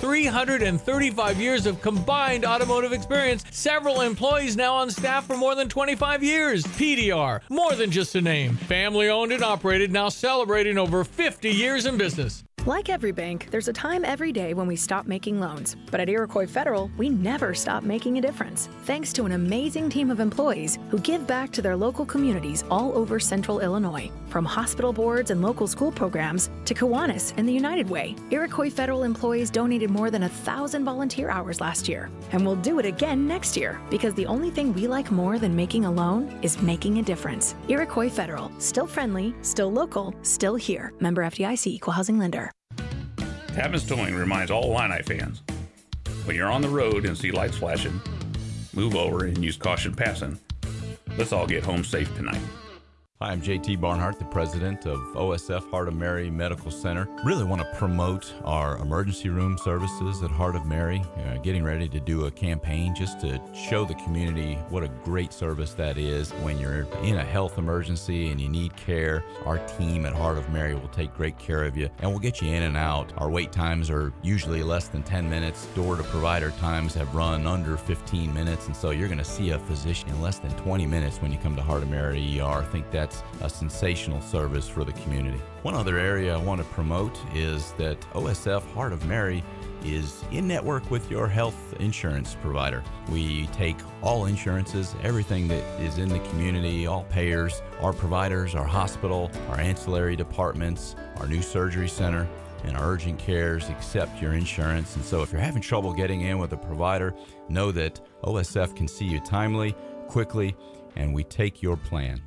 Speaker 11: 335 years of combined automotive experience. Several employees now on staff for more than 25 years. PDR, more than just a name. Family owned and operated, now celebrating over 50 years in business.
Speaker 9: Like every bank, there's a time every day when we stop making loans. But at Iroquois Federal, we never stop making a difference. Thanks to an amazing team of employees who give back to their local communities all over central Illinois. From hospital boards and local school programs to Kiwanis and the United Way, Iroquois Federal employees donated more than 1,000 volunteer hours last year. And we'll do it again next year, because the only thing we like more than making a loan is making a difference. Iroquois Federal, still friendly, still local, still here. Member FDIC, Equal Housing Lender.
Speaker 3: Tapman's Towing reminds all Illini fans, when you're on the road and see lights flashing, move over and use caution passing. Let's all get home safe tonight.
Speaker 13: Hi, I'm JT Barnhart, the president of OSF Heart of Mary Medical Center. Really want to promote our emergency room services at Heart of Mary. Getting ready to do a campaign just to show the community what a great service that is. When you're in a health emergency and you need care, our team at Heart of Mary will take great care of you and we'll get you in and out. Our wait times are usually less than 10 minutes. Door-to-provider times have run under 15 minutes, and so you're going to see a physician in less than 20 minutes when you come to Heart of Mary ER. I think that's a sensational service for the community. One other area I want to promote is that OSF Heart of Mary is in network with your health insurance provider. We take all insurances, everything that is in the community, all payers, our providers, our hospital, our ancillary departments, our new surgery center, and our urgent cares accept your insurance. And so if you're having trouble getting in with a provider, know that OSF can see you timely, quickly, and we take your plan.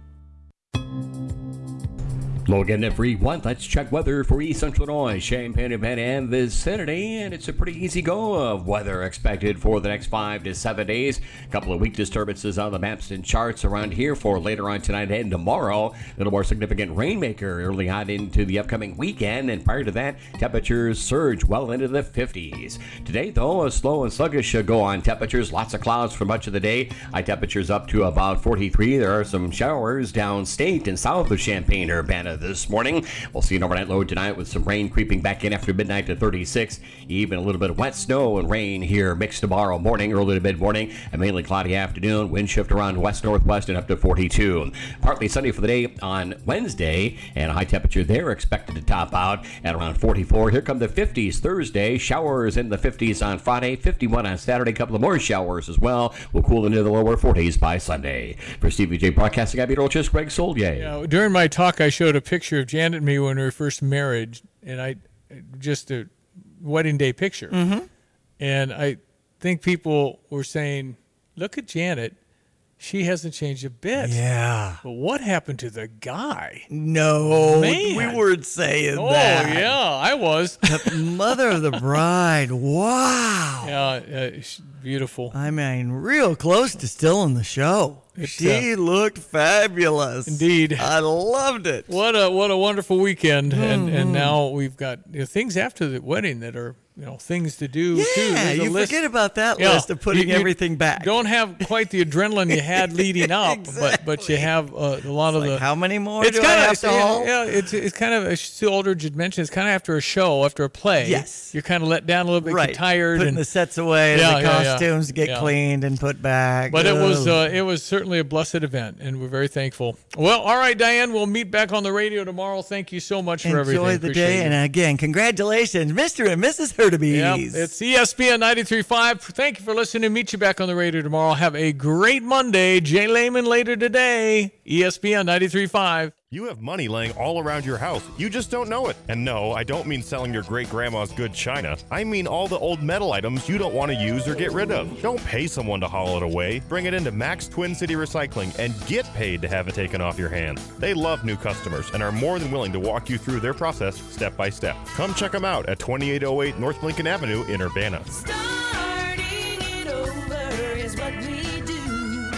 Speaker 12: Hello again, everyone. Let's check weather for East Central Illinois, Champaign-Urbana, and vicinity. And it's a pretty easy go of weather expected for the next 5 to 7 days. A couple of weak disturbances on the maps and charts around here for later on tonight and tomorrow. A little more significant rainmaker early on into the upcoming weekend. And prior to that, temperatures surge well into the 50s. Today, though, a slow and sluggish go on temperatures. Lots of clouds for much of the day. High temperatures up to about 43. There are some showers downstate and south of Champaign-Urbana this morning. We'll see an overnight low tonight with some rain creeping back in after midnight to 36. Even a little bit of wet snow and rain here mixed tomorrow morning, early to mid-morning. A mainly cloudy afternoon. Wind shift around west-northwest and up to 42. Partly sunny for the day on Wednesday, and a high temperature there expected to top out at around 44. Here come the 50s Thursday. Showers in the 50s on Friday. 51 on Saturday. A couple of more showers as well. We'll cool into the lower 40s by Sunday. For Stevie J Broadcasting, I'm Peter Olchis, Greg Soldier.
Speaker 11: Yeah, during my talk, I showed a picture of Janet and me when we were first married, and just a wedding day picture.
Speaker 14: Mm-hmm.
Speaker 11: And I think people were saying, look at Janet. She hasn't changed a bit.
Speaker 14: Yeah.
Speaker 11: But what happened to the guy?
Speaker 14: No,
Speaker 11: Man.
Speaker 14: we weren't saying
Speaker 11: Oh,
Speaker 14: that.
Speaker 11: yeah, I was.
Speaker 14: The mother of the bride. Wow.
Speaker 11: Yeah, she's beautiful.
Speaker 14: I mean, real close to still in the show. She looked fabulous.
Speaker 11: Indeed.
Speaker 14: I loved it.
Speaker 11: What a wonderful weekend. And now we've got things after the wedding that are, things to do too.
Speaker 14: Yeah,
Speaker 11: There's a
Speaker 14: you
Speaker 11: list.
Speaker 14: forget about that list of putting
Speaker 11: You
Speaker 14: everything back.
Speaker 11: Don't have quite the adrenaline you had leading up,
Speaker 14: Exactly.
Speaker 11: but you have a lot of the.
Speaker 14: How many more
Speaker 11: It's
Speaker 14: do I
Speaker 11: kind
Speaker 14: have
Speaker 11: of
Speaker 14: to haul?
Speaker 11: yeah. It's kind of as Sue Aldridge had mentioned. It's kind of after a show, after a play.
Speaker 14: Yes.
Speaker 11: You're kind of let down a little bit,
Speaker 14: Right.
Speaker 11: get tired,
Speaker 14: Putting
Speaker 11: and
Speaker 14: the sets away, and the costumes get
Speaker 11: Yeah.
Speaker 14: cleaned and put back.
Speaker 11: But
Speaker 14: Ugh.
Speaker 11: it was certainly a blessed event, and we're very thankful. Well, all right, Diane, we'll meet back on the radio tomorrow. Thank you so much for everything.
Speaker 14: Enjoy the
Speaker 11: Appreciate
Speaker 14: day,
Speaker 11: it.
Speaker 14: and again, congratulations, Mr. and Mrs. Hurtubise.
Speaker 11: Yep, it's ESPN 93.5. Thank you for listening. Meet you back on the radio tomorrow. Have a great Monday. Jay Lehman later today. ESPN 93.5.
Speaker 25: You have money laying all around your house. You just don't know it. And no, I don't mean selling your great-grandma's good china. I mean all the old metal items you don't want to use or get rid of. Don't pay someone to haul it away. Bring it into Max Twin City Recycling and get paid to have it taken off your hands. They love new customers and are more than willing to walk you through their process step by step. Come check them out at 2808 North Lincoln Avenue in Urbana.
Speaker 26: Starting it over is what we do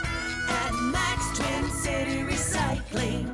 Speaker 26: at Max Twin City Recycling.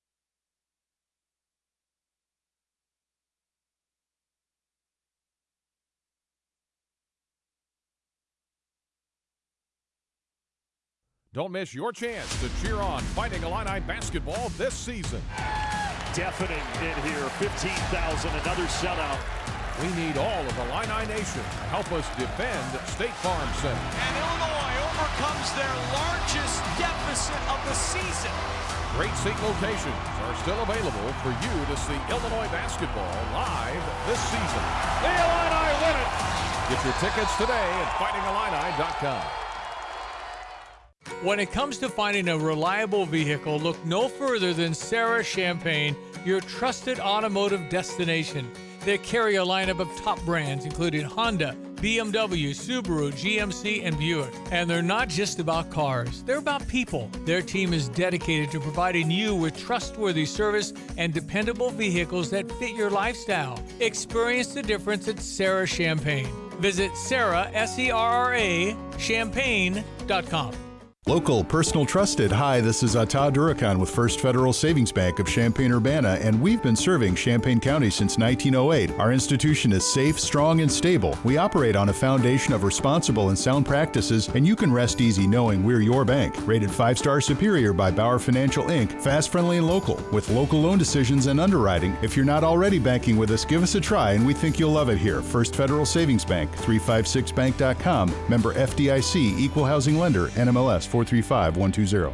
Speaker 6: Don't miss your chance to cheer on Fighting Illini basketball this season.
Speaker 7: Deafening in here, 15,000, another shutout.
Speaker 6: We need all of Illini Nation to help us defend State Farm Center.
Speaker 7: And Illinois overcomes their largest deficit of the season.
Speaker 6: Great seat locations are still available for you to see Illinois basketball live this season. The Illini win it! Get your tickets today at fightingillini.com.
Speaker 11: When it comes to finding a reliable vehicle, look no further than Sarah Champagne, your trusted automotive destination. They carry a lineup of top brands, including Honda, BMW, Subaru, GMC, and Buick. And they're not just about cars, they're about people. Their team is dedicated to providing you with trustworthy service and dependable vehicles that fit your lifestyle. Experience the difference at Sarah Champagne. Visit Sarah, S-E-R-R-A, champagne.com.
Speaker 10: Local, personal, trusted. Hi, this is Ata Durakan with First Federal Savings Bank of Champaign-Urbana, and we've been serving Champaign County since 1908. Our institution is safe, strong, and stable. We operate on a foundation of responsible and sound practices, and you can rest easy knowing we're your bank. Rated 5-star superior by Bauer Financial Inc., fast, friendly, and local, with local loan decisions and underwriting. If you're not already banking with us, give us a try, and we think you'll love it here. First Federal Savings Bank, 356bank.com, member FDIC, equal housing lender, NMLS 435120.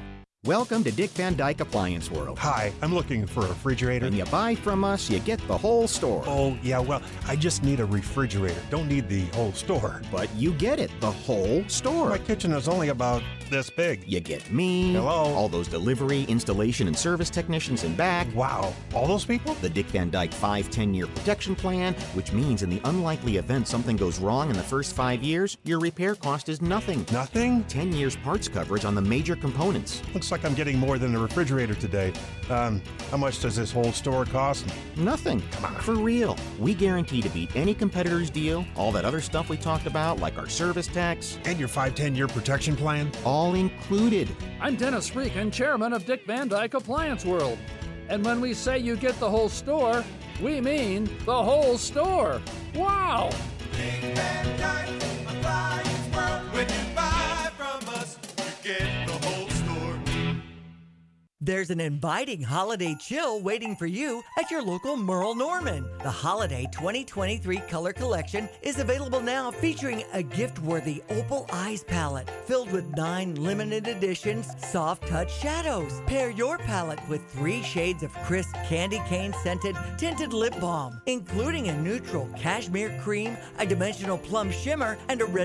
Speaker 15: Welcome to Dick Van Dyke Appliance World.
Speaker 16: Hi, I'm looking for a refrigerator.
Speaker 15: When you buy from us, you get the whole store.
Speaker 16: Oh, yeah, well, I just need a refrigerator. Don't need the whole store.
Speaker 15: But you get it, the whole store.
Speaker 16: My kitchen is only about this big.
Speaker 15: You get me.
Speaker 16: Hello.
Speaker 15: All those delivery, installation, and service technicians in back.
Speaker 16: Wow, all those people?
Speaker 15: The Dick Van Dyke 5-10-year protection plan, which means in the unlikely event something goes wrong in the first 5 years, your repair cost is nothing.
Speaker 16: Nothing?
Speaker 15: 10 years parts coverage on the major components.
Speaker 16: Looks like I'm getting more than a refrigerator today. How much does this whole store cost?
Speaker 15: Nothing. Come on. For real. We guarantee to beat any competitor's deal, all that other stuff we talked about, like our service tax.
Speaker 16: And your 5-10-year protection plan?
Speaker 15: All included.
Speaker 17: I'm Dennis Freakin, chairman of Dick Van Dyke Appliance World. And when we say you get the whole store, we mean the whole store. Wow!
Speaker 18: Dick Van Dyke Appliance World. When you buy from us, you get the whole store.
Speaker 2: There's an inviting holiday chill waiting for you at your local Merle Norman. The Holiday 2023 Color Collection is available now, featuring a gift-worthy Opal Eyes palette filled with 9 limited editions soft touch shadows. Pair your palette with 3 shades of crisp candy cane scented tinted lip balm, including a neutral cashmere cream, a dimensional plum shimmer, and a red